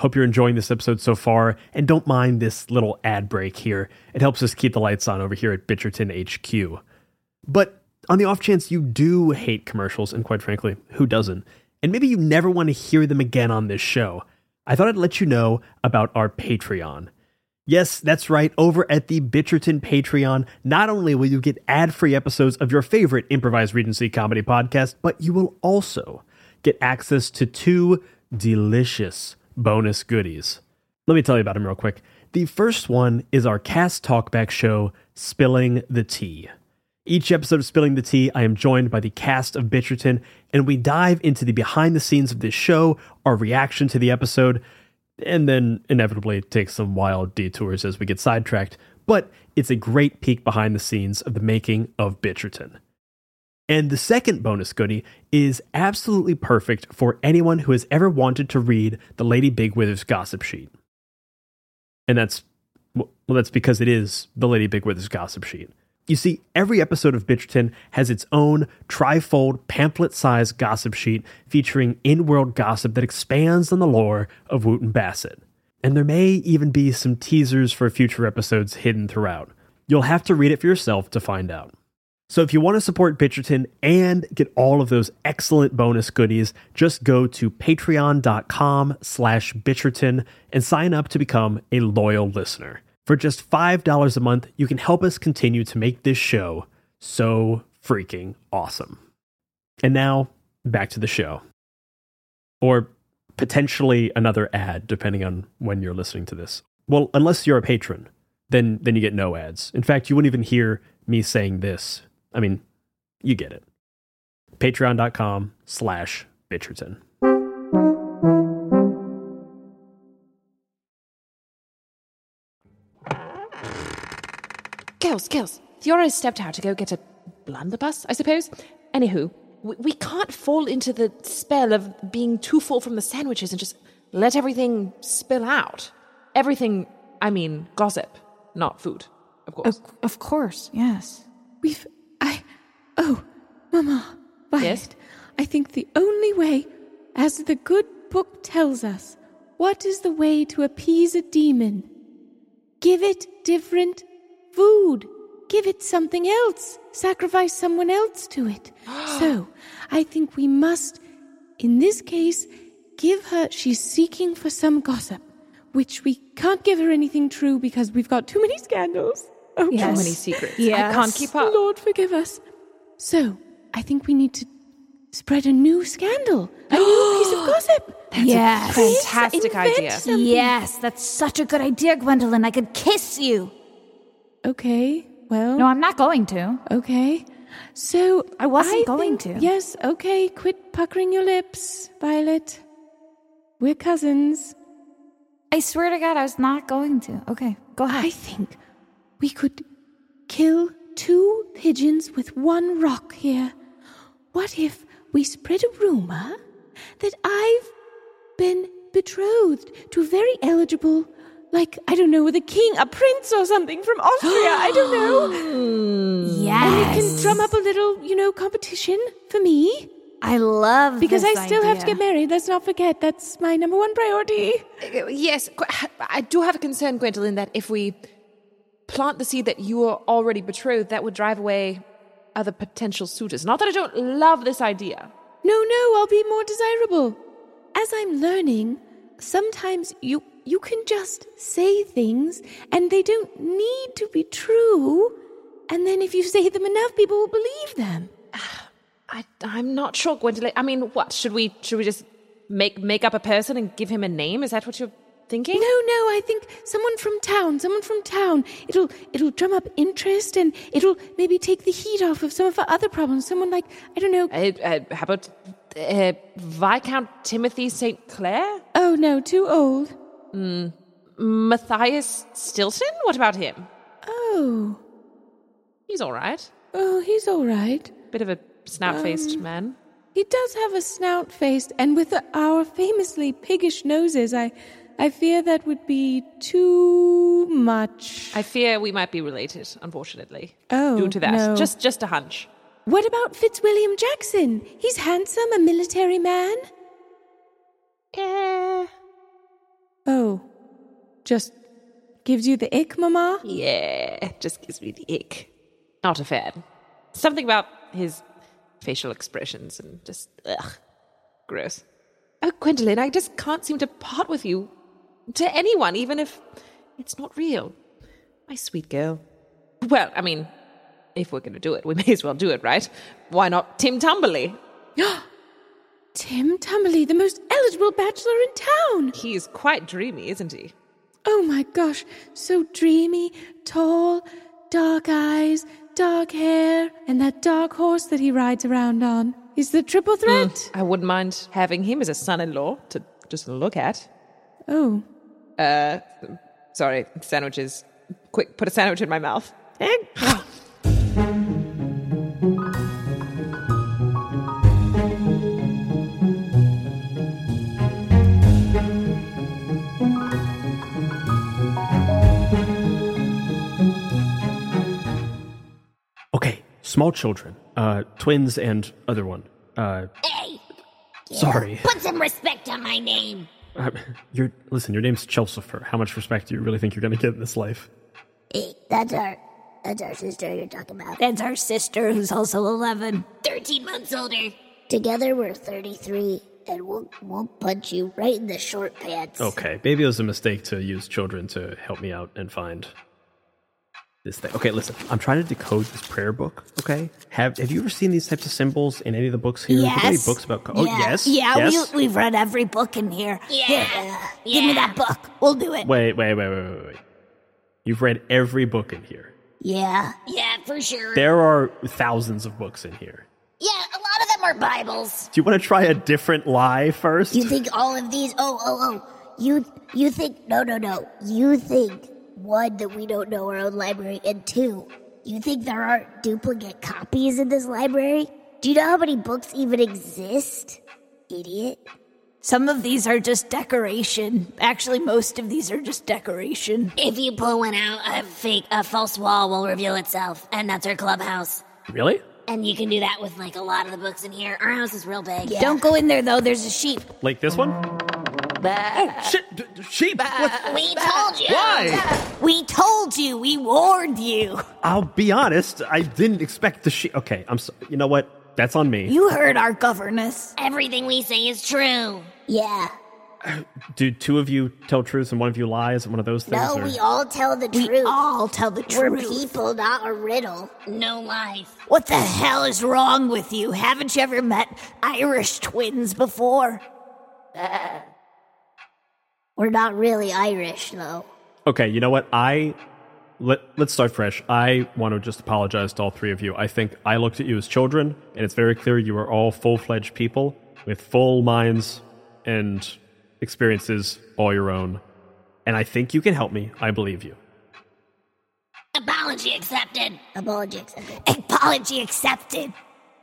Speaker 4: Hope you're enjoying this episode so far, and don't mind this little ad break here. It helps us keep the lights on over here at Bitcherton H Q. But on the off chance you do hate commercials, and quite frankly, who doesn't? And maybe you never want to hear them again on this show, I thought I'd let you know about our Patreon. Yes, that's right. Over at the Bitcherton Patreon, not only will you get ad-free episodes of your favorite improvised Regency comedy podcast, but you will also get access to two delicious bonus goodies. Let me tell you about them real quick. The first one is our cast talkback show, Spilling the Tea. Each episode of Spilling the Tea, I am joined by the cast of Bitcherton, and we dive into the behind the scenes of this show, our reaction to the episode, and then inevitably take some wild detours as we get sidetracked. But it's a great peek behind the scenes of the making of Bitcherton. And the second bonus goodie is absolutely perfect for anyone who has ever wanted to read the Lady Bigwithers gossip sheet. And that's, well, that's because it is the Lady Bigwithers gossip sheet. You see, every episode of Bitcherton has its own trifold pamphlet-sized gossip sheet featuring in-world gossip that expands on the lore of Wootton Bassett. And there may even be some teasers for future episodes hidden throughout. You'll have to read it for yourself to find out. So if you want to support Bitcherton and get all of those excellent bonus goodies, just go to patreon.com slash Bitcherton and sign up to become a loyal listener. For just five dollars a month, you can help us continue to make this show so freaking awesome. And now, back to the show. Or potentially another ad, depending on when you're listening to this. Well, unless you're a patron, then, then you get no ads. In fact, you wouldn't even hear me saying this. I mean, you get it. Patreon.com slash Bitcherton.
Speaker 6: Girls, girls, Theora has stepped out to go get a blunderbuss, I suppose. Anywho, we, we can't fall into the spell of being too full from the sandwiches and just let everything spill out. Everything, I mean, gossip, not food, of course.
Speaker 5: Of, of course, yes.
Speaker 2: We've... I... Oh, Mama. Violet,
Speaker 6: yes?
Speaker 2: I think the only way, as the good book tells us, what is the way to appease a demon? Give it different food. Give it something else. Sacrifice someone else to it. So, I think we must, in this case, give her... She's seeking for some gossip, which we can't give her anything true because we've got too many scandals. Oh,
Speaker 6: yes. Too many secrets.
Speaker 5: Yes.
Speaker 6: I can't keep up.
Speaker 2: Lord, forgive us. So, I think we need to spread a new scandal. A new piece of gossip.
Speaker 6: That's
Speaker 5: yes.
Speaker 6: a fantastic
Speaker 2: Invent
Speaker 6: idea.
Speaker 2: something.
Speaker 5: Yes, that's such a good idea, Gwendolyn. I could kiss you.
Speaker 2: Okay, well...
Speaker 5: No, I'm not going to.
Speaker 2: Okay. So...
Speaker 5: I wasn't
Speaker 2: I
Speaker 5: going
Speaker 2: think,
Speaker 5: to.
Speaker 2: Yes, okay, quit puckering your lips, Violet. We're cousins.
Speaker 5: I swear to God, I was not going to. Okay, go ahead.
Speaker 2: I think we could kill two pigeons with one rock here. What if we spread a rumor that I've been betrothed to a very eligible, like, I don't know, with a king, a prince or something from Austria, I don't know.
Speaker 5: Yes.
Speaker 2: And it can drum up a little, you know, competition for me.
Speaker 5: I love
Speaker 2: Because
Speaker 5: this
Speaker 2: I still have to
Speaker 5: idea.
Speaker 2: get married, let's not forget, that's my number one priority.
Speaker 6: Uh, Yes, Gw- I do have a concern, Gwendolyn, that if we plant the seed that you are already betrothed, that would drive away other potential suitors. Not that I don't love this idea.
Speaker 2: No, no, I'll be more desirable. As I'm learning, sometimes you you can just say things and they don't need to be true. And then if you say them enough, people will believe them.
Speaker 6: I, I'm not sure, Gwendolyn. I mean, what? Should we should we just make make up a person and give him a name? Is that what you're thinking?
Speaker 2: No, no, I think someone from town, someone from town. It'll it'll drum up interest and it'll maybe take the heat off of some of our other problems. Someone like, I don't know.
Speaker 6: Uh, uh, how about uh, Viscount Timothy Saint Clair?
Speaker 2: Oh, no, too old.
Speaker 6: Mm. Matthias Stilton? What about him?
Speaker 2: Oh.
Speaker 6: He's all right.
Speaker 2: Oh, he's all right.
Speaker 6: Bit of a snout-faced
Speaker 2: Um,
Speaker 6: man.
Speaker 2: He does have a snout face, and with the, our famously piggish noses, I, I fear that would be too much.
Speaker 6: I fear we might be related, unfortunately.
Speaker 2: Oh,
Speaker 6: Due to that.
Speaker 2: no.
Speaker 6: Just just a hunch.
Speaker 2: What about Fitzwilliam Jackson? He's handsome, a military man.
Speaker 6: Eh.
Speaker 2: Oh, just gives you the ick, Mama?
Speaker 6: Yeah, just gives me the ick. Not a fan. Something about his facial expressions and just, ugh, gross. Oh, Gwendolyn, I just can't seem to part with you to anyone, even if it's not real. My sweet girl. Well, I mean, if we're going to do it, we may as well do it, right? Why not Tim Tumberly?
Speaker 2: Tim Tumberly, the most eligible bachelor in town.
Speaker 6: He is quite dreamy, isn't he?
Speaker 2: Oh my gosh, so dreamy, tall, dark eyes, dark hair, and that dark horse that he rides around on. He's the triple threat.
Speaker 6: Mm, I wouldn't mind having him as a son-in-law to just look at.
Speaker 2: Oh.
Speaker 6: Uh, sorry, sandwiches. Quick, put a sandwich in my mouth.
Speaker 4: Okay, small children, uh, twins and other one. Uh,
Speaker 8: Hey!
Speaker 4: sorry.
Speaker 8: Put some respect on my name.
Speaker 4: Uh, you're listen. Your name's Chelsifer. How much respect do you really think you're going to get in this life?
Speaker 8: Hey, that's our, that's our sister you're talking about.
Speaker 3: That's our sister, who's also eleven.
Speaker 8: thirteen months older. Together we're thirty-three, and we'll, we'll punch you right in the short pants.
Speaker 4: Okay, maybe it was a mistake to use children to help me out and find this thing. Okay, listen. I'm trying to decode this prayer book. Okay, have Have you ever seen these types of symbols in any of the books here?
Speaker 3: Yes.
Speaker 4: Are there any books about? Co- oh,
Speaker 8: Yeah.
Speaker 4: yes.
Speaker 3: Yeah,
Speaker 4: Yes.
Speaker 3: we, we've read every book in here.
Speaker 8: Yeah.
Speaker 3: Here,
Speaker 8: Yeah.
Speaker 3: give me that book. We'll do it.
Speaker 4: Wait, wait, wait, wait, wait, wait. You've read every book in here.
Speaker 8: Yeah. Yeah, for sure.
Speaker 4: There are thousands of books in here.
Speaker 8: Yeah, a lot of them are Bibles.
Speaker 4: Do you want to try a different lie first?
Speaker 8: You think all of these? Oh, oh, oh. You, you think? No, no, no. You think one that we don't know our own library, and two, you think there aren't duplicate copies in this library? Do you know how many books even exist? Idiot.
Speaker 3: Some of these are just decoration. Actually, most of these are just decoration.
Speaker 8: If you pull one out, a fake, a false wall will reveal itself, and that's our clubhouse.
Speaker 4: Really?
Speaker 8: And you can do that with like a lot of the books in here. Our house is real big. Yeah.
Speaker 3: Don't go in there, though. There's a sheep.
Speaker 4: Like this one? Oh, shit! D- d- sheep! What?
Speaker 8: We told you.
Speaker 4: Why?
Speaker 3: We told you. We warned you.
Speaker 4: I'll be honest. I didn't expect the sheep. Okay, I'm. So- you know what? That's on me.
Speaker 3: You heard our governess.
Speaker 8: Everything we say is true. Yeah.
Speaker 4: Do two of you tell truths and one of you lies? One of those things?
Speaker 8: No,
Speaker 4: or-
Speaker 8: we all tell the
Speaker 3: We
Speaker 8: truth.
Speaker 3: all tell the
Speaker 8: We're
Speaker 3: truth.
Speaker 8: people, not a riddle. No lies.
Speaker 3: What the hell is wrong with you? Haven't you ever met Irish twins before?
Speaker 8: We're not really Irish, though.
Speaker 4: Okay, you know what? I let let's start fresh. I want to just apologize to all three of you. I think I looked at you as children, and it's very clear you are all full-fledged people with full minds and experiences all your own. And I think you can help me. I believe you.
Speaker 8: Apology accepted. Apology accepted.
Speaker 3: Apology accepted.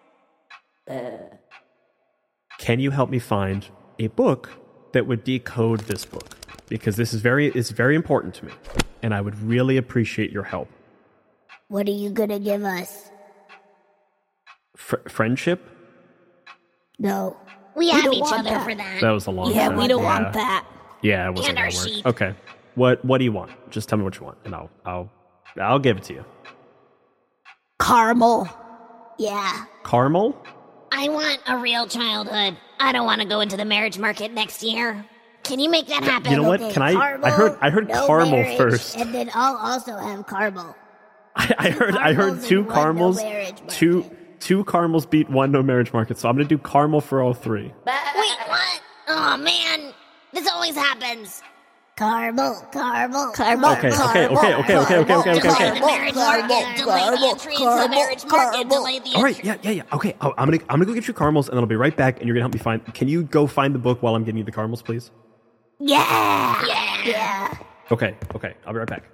Speaker 4: Can you help me find a book that would decode this book? Because this is very it's very important to me, and I would really appreciate your help.
Speaker 8: What are you gonna give us?
Speaker 4: Fr- friendship?
Speaker 8: No. We, have
Speaker 3: don't
Speaker 8: each
Speaker 3: want
Speaker 8: other
Speaker 3: that.
Speaker 8: for that.
Speaker 4: That was a long
Speaker 3: Yeah,
Speaker 4: time.
Speaker 3: we don't
Speaker 4: Yeah.
Speaker 3: want that.
Speaker 4: Yeah, it wasn't
Speaker 8: And our
Speaker 4: gonna work.
Speaker 8: sheep.
Speaker 4: Okay. What what do you want? Just tell me what you want, and I'll I'll I'll give it to you.
Speaker 3: Caramel.
Speaker 8: Yeah.
Speaker 4: Caramel?
Speaker 8: I want a real childhood. I don't want to go into the marriage market next year. Can you make that happen?
Speaker 4: You know what?
Speaker 8: Okay,
Speaker 4: Can I-
Speaker 8: Caramel,
Speaker 4: I heard- I heard
Speaker 8: no
Speaker 4: caramel
Speaker 8: marriage,
Speaker 4: first.
Speaker 8: And then I'll also have caramel.
Speaker 4: I, I heard I heard
Speaker 8: caramels
Speaker 4: two
Speaker 8: and one no
Speaker 4: caramels,
Speaker 8: marriage market.
Speaker 4: two two caramels beat one no marriage market. So I'm gonna do caramel for all three.
Speaker 8: Wait, what? Oh, man. This always happens. Caramel, caramel,
Speaker 3: Caramel,
Speaker 4: Okay, okay, okay, okay, okay, okay, okay, okay,
Speaker 8: Delay
Speaker 4: okay.
Speaker 8: the marriage market. Delay the entry into the marriage market. Delay the
Speaker 4: All right,
Speaker 8: entry.
Speaker 4: yeah, yeah, yeah. Okay, I'll- I'm gonna I'm gonna go get you caramels, and then I'll be right back, and you're gonna help me find. Can you go find the book while I'm getting you the caramels, please?
Speaker 3: Yeah.
Speaker 8: Yeah. Yeah.
Speaker 4: Okay, okay, I'll be right back.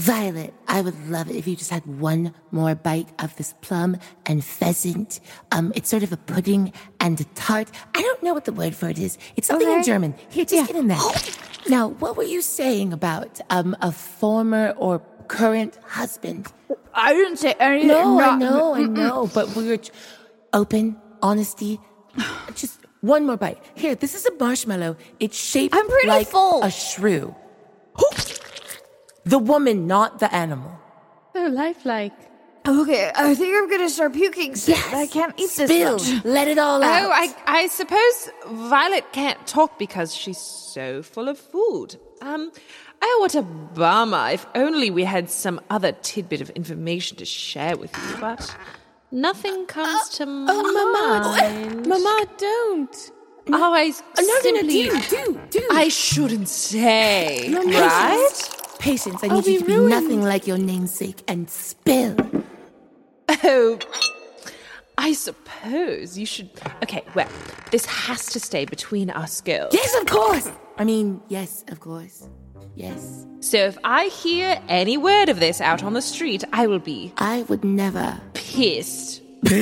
Speaker 7: Violet, I would love it if you just had one more bite of this plum and pheasant. Um, it's sort of a pudding and a tart. I don't know what the word for it is. It's something
Speaker 3: Okay.
Speaker 7: in German. Here, just
Speaker 3: Yeah.
Speaker 7: get in there. Now, what were you saying about um a former or current husband?
Speaker 3: I didn't say anything.
Speaker 7: No, I
Speaker 3: Not-
Speaker 7: know, I
Speaker 3: Mm-mm.
Speaker 7: know, but we were j- open, honesty. Just one more bite. Here, this is a marshmallow. It's shaped
Speaker 3: I'm pretty
Speaker 7: like
Speaker 3: full.
Speaker 7: a shrew. The woman, not the animal.
Speaker 3: So lifelike. Okay, I think I'm gonna start puking soon.
Speaker 7: Yes.
Speaker 3: I can't eat this
Speaker 7: Spill.
Speaker 3: much.
Speaker 7: Let it all out.
Speaker 6: Oh, I, I suppose Violet can't talk because she's so full of food. Um, oh, what a bummer. If only we had some other tidbit of information to share with you, but nothing comes to mind.
Speaker 3: Mama, Mama, don't.
Speaker 6: Oh, I
Speaker 7: Oh, no, no, no,
Speaker 6: simply...
Speaker 7: do, do, do.
Speaker 6: I shouldn't say,
Speaker 7: No,
Speaker 6: right?
Speaker 7: Patience, Patience, I
Speaker 3: I'll
Speaker 7: need you
Speaker 3: be
Speaker 7: to be
Speaker 3: ruined.
Speaker 7: nothing like your namesake and spill.
Speaker 6: Oh, I suppose you should... Okay, well, this has to stay between us girls.
Speaker 7: Yes, of course. I mean, yes, of course. Yes.
Speaker 6: So if I hear any word of this out on the street, I will be
Speaker 7: I would never.
Speaker 6: pissed.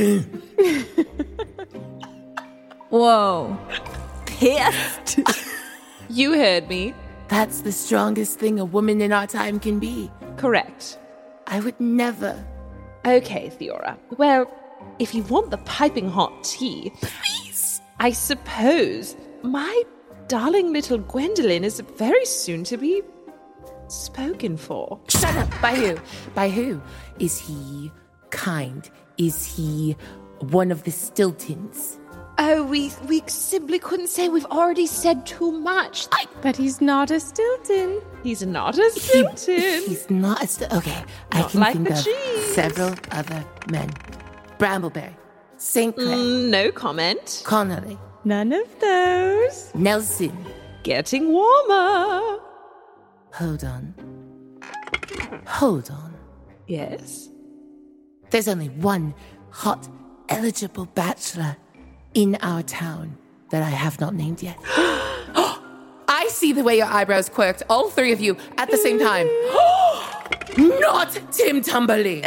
Speaker 3: Whoa. Pissed.
Speaker 6: You heard me.
Speaker 7: That's the strongest thing a woman in our time can be.
Speaker 6: Correct.
Speaker 7: I would never.
Speaker 6: Okay, Theora. Well, if you want the piping hot tea, please. I suppose my darling little Gwendolyn is very soon to be spoken for.
Speaker 7: Shut up. By who? By who? Is he kind? Is he one of the Stiltons?
Speaker 6: Oh, we we simply couldn't say. We've already said too much.
Speaker 3: But he's not a Stilton.
Speaker 6: He's not a Stilton.
Speaker 7: He's not a Stilton. Okay, I
Speaker 6: Not
Speaker 7: can
Speaker 6: like
Speaker 7: think
Speaker 6: the
Speaker 7: of
Speaker 6: cheese.
Speaker 7: several other men. Brambleberry, Saint Clair,
Speaker 6: Mm, no comment.
Speaker 7: Connolly,
Speaker 3: None of those.
Speaker 7: Nelson.
Speaker 6: Getting warmer.
Speaker 7: Hold on. Hold on.
Speaker 6: Yes.
Speaker 7: There's only one hot, eligible bachelor in our town that I have not named yet. I see the way your eyebrows quirked, all three of you at the same time. Not Tim Tumberly.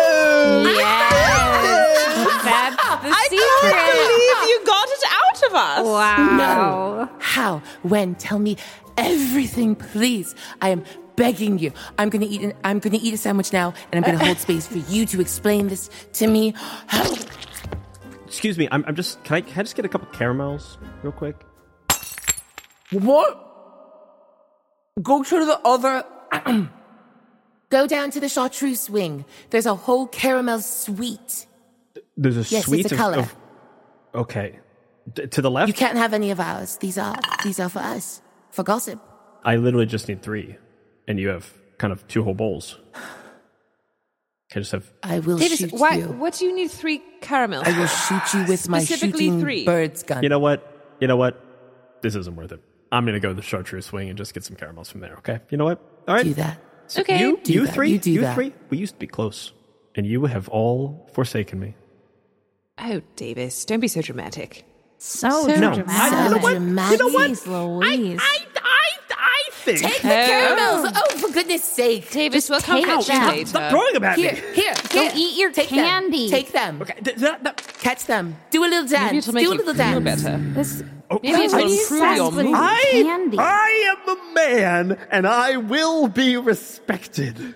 Speaker 5: That's the
Speaker 6: I
Speaker 5: secret.
Speaker 6: can't believe you got it out of us.
Speaker 7: No. How? When? Tell me everything, please. I am begging you. I'm gonna eat an, I'm gonna eat a sandwich now, and I'm gonna hold space for you to explain this to me. How?
Speaker 4: Excuse me, I'm, I'm just. Can I, can I just get a couple caramels real quick?
Speaker 9: What? Go to the other.
Speaker 7: Go down to the chartreuse wing. There's a whole caramel suite.
Speaker 4: There's a
Speaker 7: Yes,
Speaker 4: suite
Speaker 7: it's a
Speaker 4: of,
Speaker 7: color.
Speaker 4: of- Okay, D- to the left.
Speaker 7: You can't have any of ours. These are these are for us. For gossip.
Speaker 4: I literally just need three, and you have kind of two whole bowls. Can I just have?
Speaker 7: I will
Speaker 6: Davis,
Speaker 7: shoot
Speaker 6: why,
Speaker 7: you.
Speaker 6: what do you need three caramels?
Speaker 7: I will shoot you with my
Speaker 6: Specifically
Speaker 7: shooting
Speaker 6: three.
Speaker 7: bird's gun.
Speaker 4: You know what? You know what? This isn't worth it. I'm gonna go to the chartreuse wing and just get some caramels from there. Okay? You know what? All right.
Speaker 7: Do that.
Speaker 4: So
Speaker 6: Okay.
Speaker 4: You,
Speaker 7: Do
Speaker 4: you
Speaker 7: that.
Speaker 4: three,
Speaker 7: You do that.
Speaker 4: three. We used to be close, and you have all forsaken me.
Speaker 6: Oh, Davis, don't be so dramatic.
Speaker 5: So,
Speaker 4: No,
Speaker 5: dramatic.
Speaker 4: I- you know what?
Speaker 7: Dramatic.
Speaker 4: You know what?
Speaker 5: Jeez Louise.
Speaker 4: I, I, I think.
Speaker 7: Take the caramels! Oh, for goodness sake!
Speaker 6: Davis, we'll come
Speaker 5: take
Speaker 6: catch you
Speaker 5: them.
Speaker 6: later.
Speaker 4: Stop throwing them at
Speaker 7: Here,
Speaker 4: me.
Speaker 7: here,
Speaker 5: Go
Speaker 7: here.
Speaker 5: eat your
Speaker 7: Take
Speaker 5: candy.
Speaker 7: Them. Take them.
Speaker 4: Okay. th- that- that-
Speaker 7: Catch them. Do a little dance.
Speaker 6: Maybe it'll make
Speaker 7: Do a
Speaker 6: you
Speaker 7: little
Speaker 6: feel
Speaker 7: dance.
Speaker 6: better.
Speaker 5: This,
Speaker 4: oh,
Speaker 6: Maybe it'll
Speaker 5: What are you
Speaker 6: improve your
Speaker 5: obsessed with?
Speaker 6: mood.
Speaker 4: I,
Speaker 5: Candy.
Speaker 4: I am a man, and I will be respected.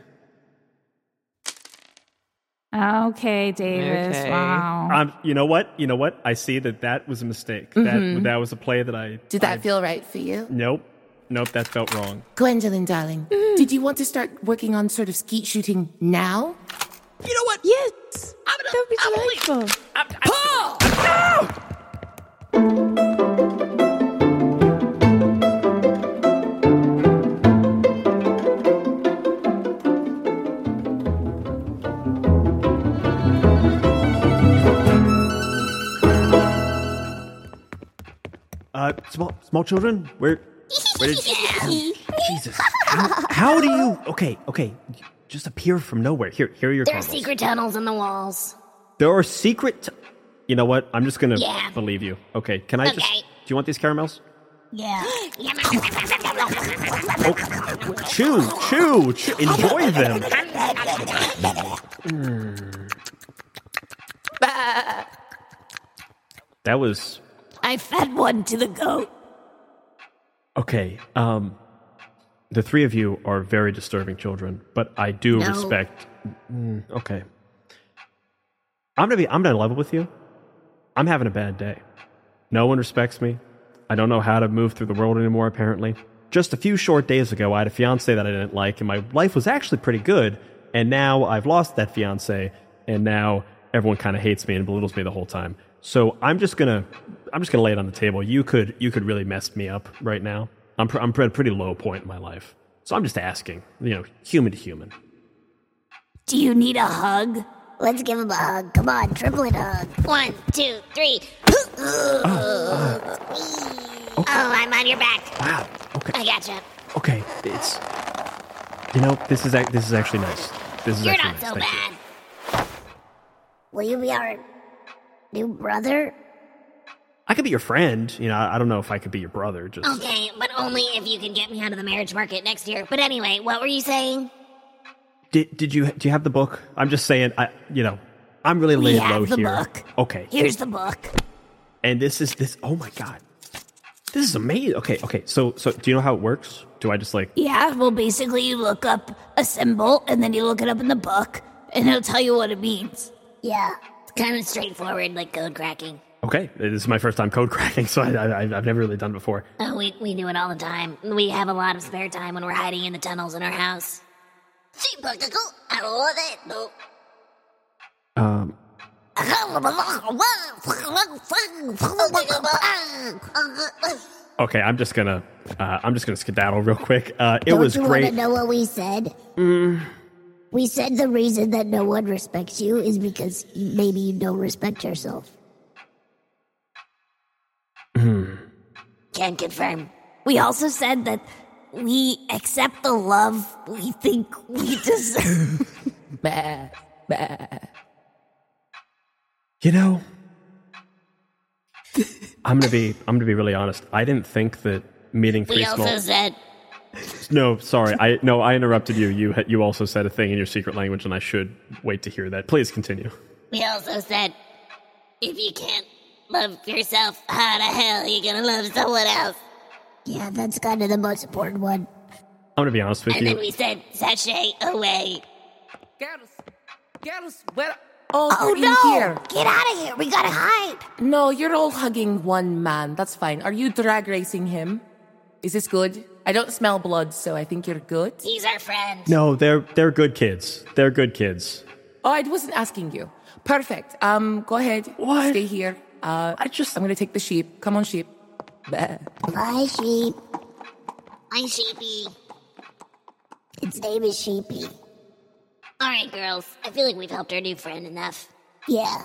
Speaker 5: okay, Davis.
Speaker 6: Okay.
Speaker 5: Wow.
Speaker 4: Um, you know what? You know what? I see that that was a mistake. That that was a play that I.
Speaker 7: Did that
Speaker 4: I-
Speaker 7: feel right for you?
Speaker 4: Nope. Nope. That felt wrong.
Speaker 7: Gwendolyn, darling, did you want to start working on sort of skeet shooting now?
Speaker 4: You know what?
Speaker 3: Yes. That would be delightful.
Speaker 7: Paul!
Speaker 4: Uh, small small children. Where? Where did? Oh, Jesus. How, how do you? Okay. Okay. Just appear from nowhere. Here. Here are your.
Speaker 8: There are
Speaker 4: caramels.
Speaker 8: secret tunnels in the walls.
Speaker 4: There are secret. T- you know what? I'm just gonna
Speaker 8: Yeah.
Speaker 4: believe you. Okay. Can I just?
Speaker 8: Okay.
Speaker 4: Do you want these caramels?
Speaker 8: Yeah.
Speaker 4: Oh, chew, chew, chew. Enjoy them. Mm. That was...
Speaker 8: I fed one to the goat.
Speaker 4: Okay, um... the three of you are very disturbing children, but I do
Speaker 8: No.
Speaker 4: respect... Mm, okay. I'm gonna be... I'm gonna level with you. I'm having a bad day. No one respects me. I don't know how to move through the world anymore, apparently. Just a few short days ago, I had a fiancé that I didn't like, and my life was actually pretty good, and now I've lost that fiancé, and now everyone kind of hates me and belittles me the whole time. So I'm just gonna... I'm just gonna lay it on the table. You could you could really mess me up right now. I'm pr- I'm at a pretty low point in my life. So I'm just asking, you know, human to human.
Speaker 8: Do you need a hug? Let's give him a hug. Come on, triplet hug. One, two, three.
Speaker 4: Oh, uh,
Speaker 8: Oh, I'm on your back.
Speaker 4: wow. Okay.
Speaker 8: I gotcha.
Speaker 4: Okay. It's... You know, this is ac- this is actually nice. This is
Speaker 8: You're
Speaker 4: actually
Speaker 8: not
Speaker 4: nice.
Speaker 8: so
Speaker 4: Thank
Speaker 8: bad.
Speaker 4: you.
Speaker 8: Will you be our new brother?
Speaker 4: I could be your friend. You know, I, I don't know if I could be your brother. Just
Speaker 8: Okay, but only if you can get me out of the marriage market next year. But anyway, what were you saying?
Speaker 4: did did you do you have the book? I'm just saying. I you know, I'm really
Speaker 8: We
Speaker 4: laid
Speaker 8: have
Speaker 4: low
Speaker 8: the
Speaker 4: here.
Speaker 8: book.
Speaker 4: Okay.
Speaker 8: Here's the book.
Speaker 4: And this is this. Oh my god, this is amazing. Okay, okay. So so do you know how it works? Do I just like?
Speaker 8: Yeah, well, basically, you look up a symbol, and then you look it up in the book, and it'll tell you what it means. Yeah, it's kind of straightforward, like code cracking.
Speaker 4: Okay, this is my first time code cracking, so I, I, I've never really done it before.
Speaker 8: Oh, we, we do it all the time. We have a lot of spare time when we're hiding in the tunnels in our house. I love it.
Speaker 4: Um. Okay, I'm just gonna uh, I'm just gonna skedaddle real quick. Uh, it
Speaker 8: Don't
Speaker 4: was
Speaker 8: you
Speaker 4: great.
Speaker 8: want to know what we said?
Speaker 4: Mm,
Speaker 8: We said the reason that no one respects you is because maybe you don't respect yourself.
Speaker 4: mm.
Speaker 8: Can confirm. We also said that we accept the love we think we deserve.
Speaker 9: Bah, bah.
Speaker 4: You know, I'm gonna be I'm gonna be really honest. I didn't think that meeting three
Speaker 8: We
Speaker 4: small.
Speaker 8: also said
Speaker 4: No, sorry. I no, I interrupted you. You had- you also said a thing in your secret language, and I should wait to hear that. Please continue.
Speaker 8: we also said if you can't love yourself, how the hell are you gonna love someone else? Yeah, that's kind of the most important one.
Speaker 4: I'm gonna be honest with
Speaker 8: And
Speaker 4: you.
Speaker 8: then we said sashay away.
Speaker 9: Girls, girls, where? Oh,
Speaker 8: Oh
Speaker 9: you're in
Speaker 8: no!
Speaker 9: here.
Speaker 8: Get out of here! We gotta hide.
Speaker 9: No, you're all hugging one man. That's fine. Are you drag racing him? Is this good? I don't smell blood, so I think you're good.
Speaker 8: He's our friend.
Speaker 4: No, they're they're good kids. They're good kids.
Speaker 9: Oh, I wasn't asking you. Perfect. Um, go ahead.
Speaker 4: What?
Speaker 9: Stay here. Uh,
Speaker 4: I just
Speaker 9: I'm gonna take the sheep. Come on, sheep. Bah.
Speaker 8: Hi, sheep. Hi, Sheepy. Its name is Sheepy. All right, girls. I feel like we've helped our new friend enough. Yeah.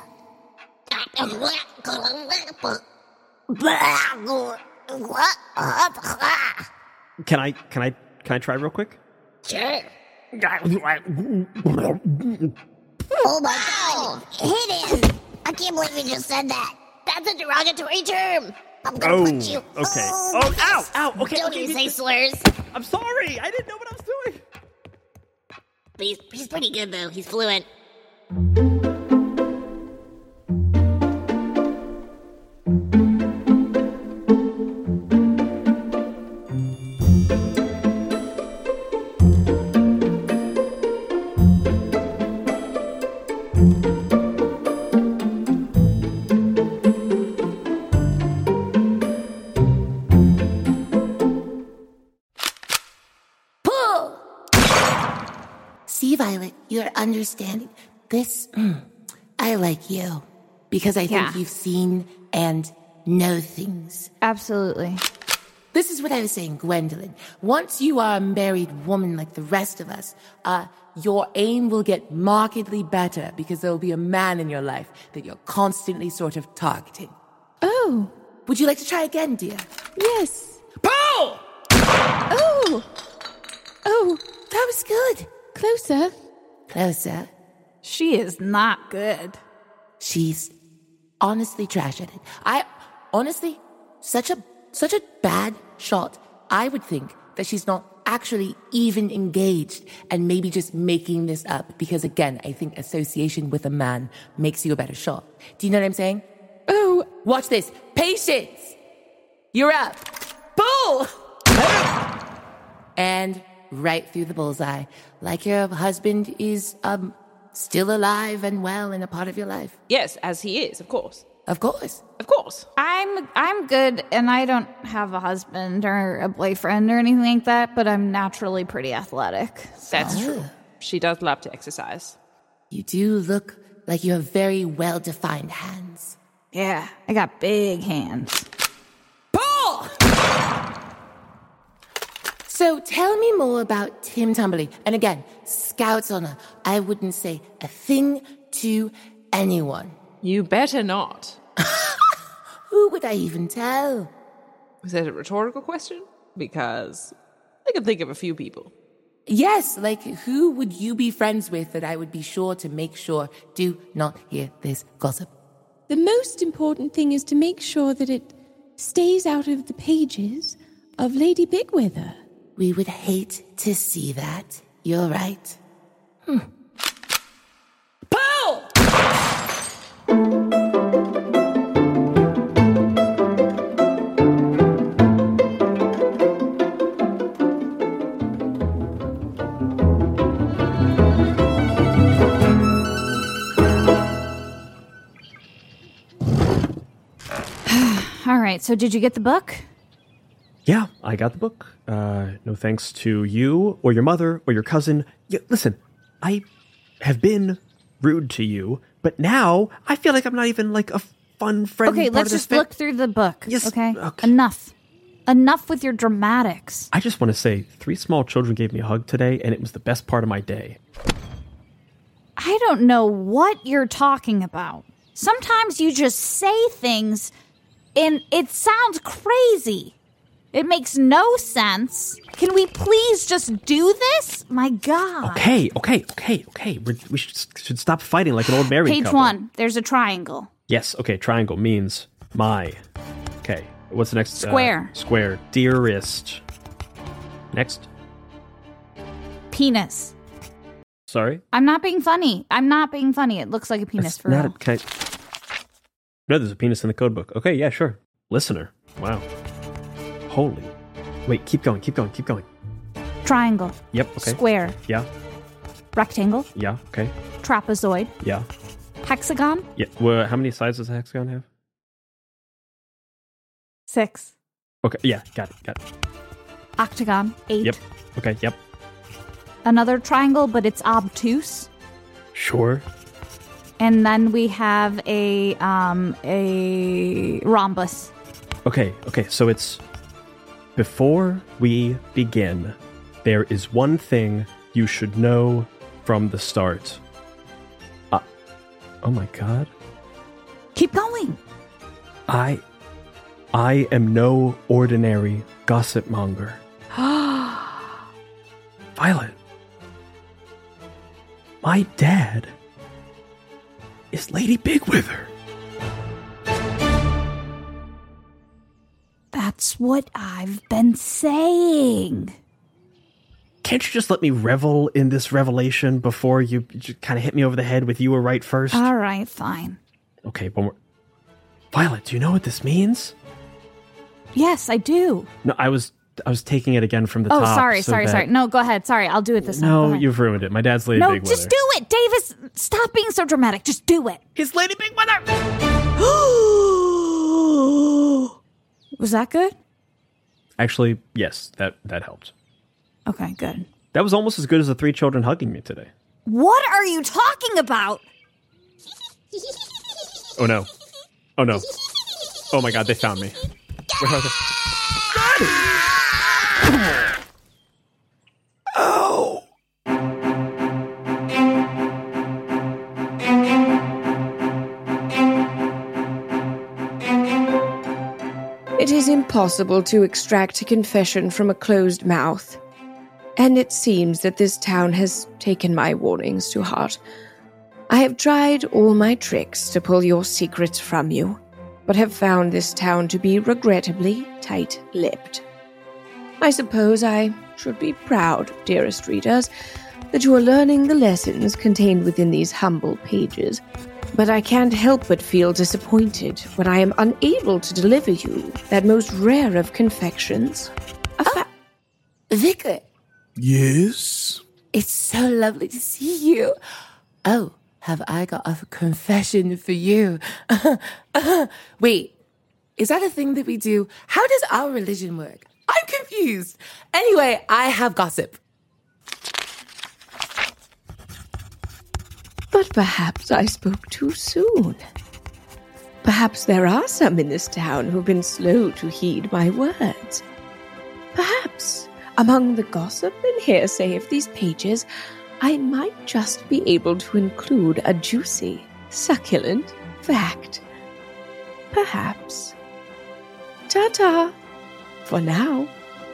Speaker 4: can I can I can I try real quick?
Speaker 8: Sure. Oh my god! Hit him! I can't believe you just said that. That's a derogatory term. I'm gonna
Speaker 4: Oh,
Speaker 8: punch you.
Speaker 4: okay.
Speaker 8: Oh,
Speaker 4: Oh, ow, ow. Okay,
Speaker 8: Don't
Speaker 4: okay,
Speaker 8: even
Speaker 4: you-
Speaker 8: say slurs.
Speaker 4: I'm sorry. I didn't know what I was doing.
Speaker 8: But he's, he's pretty good though. He's fluent.
Speaker 7: Pull! See, Violet, you're understanding. This, mm, I like you. Because I think
Speaker 5: Yeah.
Speaker 7: you've seen and know things.
Speaker 5: Absolutely.
Speaker 7: This is what I was saying, Gwendolyn. Once you are a married woman like the rest of us, uh, your aim will get markedly better because there will be a man in your life that you're constantly sort of targeting.
Speaker 3: Oh,
Speaker 7: Would you like to try again, dear?
Speaker 3: yes.
Speaker 7: Pull!
Speaker 3: Oh! Oh,
Speaker 7: That was good.
Speaker 3: closer.
Speaker 7: Closer.
Speaker 5: She is not good.
Speaker 7: She's honestly trash at it. I honestly, such a such a bad shot. I would think that she's not
Speaker 9: actually even engaged and maybe just making this up because, again, I think association with a man makes you a better shot. Do you know what I'm saying?
Speaker 3: Oh,
Speaker 9: watch this. Patience. You're up. Bull! And right through the bullseye. Like your husband is um still alive and well and a part of your life.
Speaker 6: Yes, as he is, of course.
Speaker 9: Of course.
Speaker 6: Of course.
Speaker 5: I'm I'm good, and I don't have a husband or a boyfriend or anything like that, but I'm naturally pretty athletic. So.
Speaker 6: That's true. She does love to exercise.
Speaker 9: You do look like you have very well-defined hands.
Speaker 5: Yeah, I got big hands.
Speaker 9: Pull! So tell me more about Tim Tumbley. And again, Scout's honor, I wouldn't say a thing to anyone.
Speaker 6: You better not.
Speaker 9: Who would I even tell?
Speaker 6: Is that a rhetorical question? Because I can think of a few people.
Speaker 9: Yes, like who would you be friends with that I would be sure to make sure do not hear this gossip?
Speaker 3: The most important thing is to make sure that it stays out of the pages of Lady Bigwither.
Speaker 9: We would hate to see that. You're right. Hmm. Pull!
Speaker 5: All right, so did you get the book?
Speaker 4: Yeah, I got the book. Uh, no thanks to you or your mother or your cousin. Yeah, listen, I have been rude to you, but now I feel like I'm not even like a fun friend.
Speaker 5: Okay,
Speaker 4: part
Speaker 5: let's
Speaker 4: of this
Speaker 5: just
Speaker 4: fa-
Speaker 5: look through the book.
Speaker 4: Yes,
Speaker 5: okay?
Speaker 4: okay.
Speaker 5: Enough. Enough with your dramatics.
Speaker 4: I just want to say, three small children gave me a hug today, and it was the best part of my day.
Speaker 5: I don't know what you're talking about. Sometimes you just say things, and it sounds crazy. It makes no sense. Can we please just do this? My God.
Speaker 4: Okay, okay, okay, okay. We're, we should, should stop fighting like an old married
Speaker 5: Page
Speaker 4: couple.
Speaker 5: one, there's a triangle.
Speaker 4: Yes, okay, triangle means my. Okay, what's the next?
Speaker 5: Square.
Speaker 4: Uh, square. Dearest. Next.
Speaker 5: Penis.
Speaker 4: Sorry?
Speaker 5: I'm not being funny. I'm not being funny. It looks like a penis
Speaker 4: That's
Speaker 5: for
Speaker 4: not
Speaker 5: real.
Speaker 4: a, can I, no, there's a penis in the code book. Okay, yeah, sure. Listener. Wow. Holy. Wait, keep going, keep going, keep going.
Speaker 5: Triangle.
Speaker 4: Yep, okay.
Speaker 5: Square.
Speaker 4: Yeah,
Speaker 5: Rectangle.
Speaker 4: yeah, okay.
Speaker 5: Trapezoid.
Speaker 4: Yeah.
Speaker 5: Hexagon.
Speaker 4: Yeah. Well, how many sides does a hexagon have?
Speaker 5: Six.
Speaker 4: Okay, yeah, got it, got it.
Speaker 5: Octagon. Eight.
Speaker 4: Yep. Okay, yep.
Speaker 5: Another triangle, but it's obtuse.
Speaker 4: Sure.
Speaker 5: And then we have a um a rhombus.
Speaker 4: Okay, okay, so it's before we begin, there is one thing you should know from the start. Uh, oh my god.
Speaker 5: Keep going.
Speaker 4: I I am no ordinary gossip monger. Violet. My dad is Lady Bigwither.
Speaker 5: That's what I've been saying.
Speaker 4: Can't you just let me revel in this revelation before you just kind of hit me over the head with you were right first?
Speaker 5: All right, fine.
Speaker 4: Okay, but we're... Violet, do you know what this means?
Speaker 5: Yes, I do.
Speaker 4: No, I was I was taking it again from the
Speaker 5: Oh,
Speaker 4: top.
Speaker 5: sorry,
Speaker 4: so
Speaker 5: sorry,
Speaker 4: that-
Speaker 5: sorry. No, go ahead. Sorry, I'll do it this time. Go
Speaker 4: No,
Speaker 5: ahead.
Speaker 4: you've ruined it. My dad's Lady
Speaker 5: No,
Speaker 4: Bigwither.
Speaker 5: just do it, Davis. Stop being so dramatic. Just do it.
Speaker 4: He's Lady Bigwither!
Speaker 5: Was that good?
Speaker 4: Actually, yes, that, that helped.
Speaker 5: Okay, good.
Speaker 4: That was almost as good as the three children hugging me today.
Speaker 5: What are you talking about?
Speaker 4: Oh no. Oh no. Oh my god, they found me. Where are they? Oh!
Speaker 2: It is impossible to extract a confession from a closed mouth. And it seems that this town has taken my warnings to heart. I have tried all my tricks to pull your secrets from you, but have found this town to be regrettably tight-lipped. I suppose I should be proud, dearest readers, that you are learning the lessons contained within these humble pages. But I can't help but feel disappointed when I am unable to deliver you that most rare of confections. A fa-
Speaker 7: oh, Vicar.
Speaker 10: Yes?
Speaker 7: It's so lovely to see you. Oh, have I got a confession for you? Wait, is that a thing that we do? How does our religion work? I'm confused. Anyway, I have gossip.
Speaker 2: But perhaps I spoke too soon. Perhaps there are some in this town who've been slow to heed my words. Perhaps, among the gossip and hearsay of these pages, I might just be able to include a juicy, succulent fact. Perhaps. Ta-ta, for now.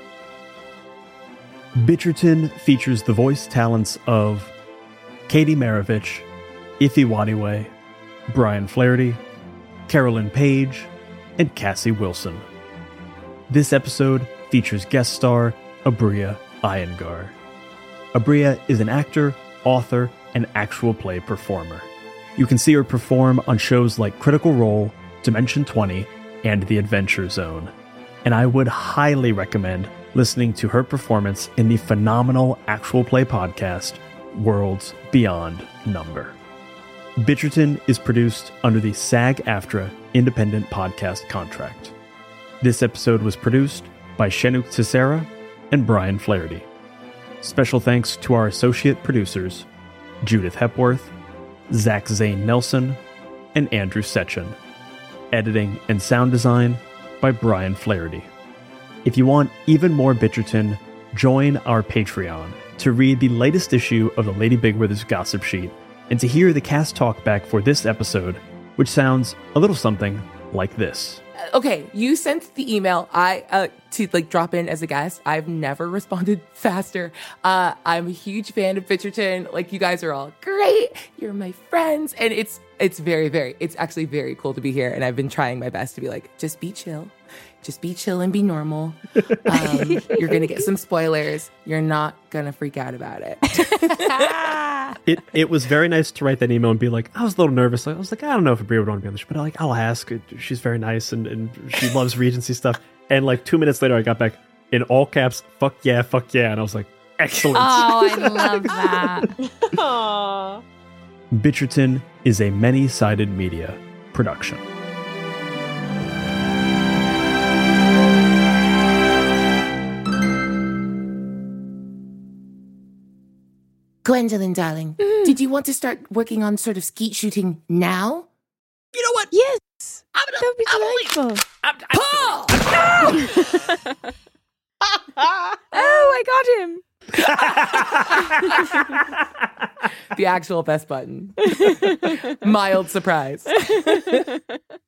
Speaker 4: Bitcherton features the voice talents of Katie Maravich, Ife Wadiwe, Brian Flaherty, Carolyn Page, and Cassie Wilson. This episode features guest star Abria Iyengar. Abria is an actor, author, and actual play performer. You can see her perform on shows like Critical Role, Dimension twenty, and The Adventure Zone. And I would highly recommend listening to her performance in the phenomenal actual play podcast, Worlds Beyond Number. Bitcherton is produced under the SAG-AFTRA Independent Podcast Contract. This episode was produced by Shenuk Tissera and Brian Flaherty. Special thanks to our associate producers, Judith Hepworth, Zach Zane Nelson, and Andrew Setchin. Editing and sound design by Brian Flaherty. If you want even more Bitcherton, join our Patreon to read the latest issue of the Lady Bigwithers Gossip Sheet and to hear the cast talk back for this episode, which sounds a little something like this.
Speaker 9: Okay, you sent the email I uh, to like drop in as a guest. I've never responded faster. Uh, I'm a huge fan of Bitcherton. Like, you guys are all great. You're my friends, and it's it's very very it's actually very cool to be here. And I've been trying my best to be like, just be chill, just be chill and be normal. Um, you're gonna get some spoilers. You're not gonna freak out about it.
Speaker 4: It it was very nice to write that email and be like, I was a little nervous. I was like, I don't know if Abria would want to be on the show, but like, I'll ask. She's very nice and, and she loves Regency stuff. And like two minutes later, I got back in all caps, fuck yeah, fuck yeah. And I was like, excellent.
Speaker 5: Oh, I love that.
Speaker 6: Aww.
Speaker 4: Bitcherton is a many-sided media production.
Speaker 7: Gwendolyn, darling,
Speaker 3: Mm.
Speaker 7: did you want to start working on sort of skeet shooting now?
Speaker 10: You know what?
Speaker 3: Yes,
Speaker 10: I'm gonna,
Speaker 3: that would be
Speaker 10: I'm
Speaker 3: delightful.
Speaker 10: I'm, I'm
Speaker 7: Paul!
Speaker 3: Oh, I got him.
Speaker 9: The actual best button. Mild surprise.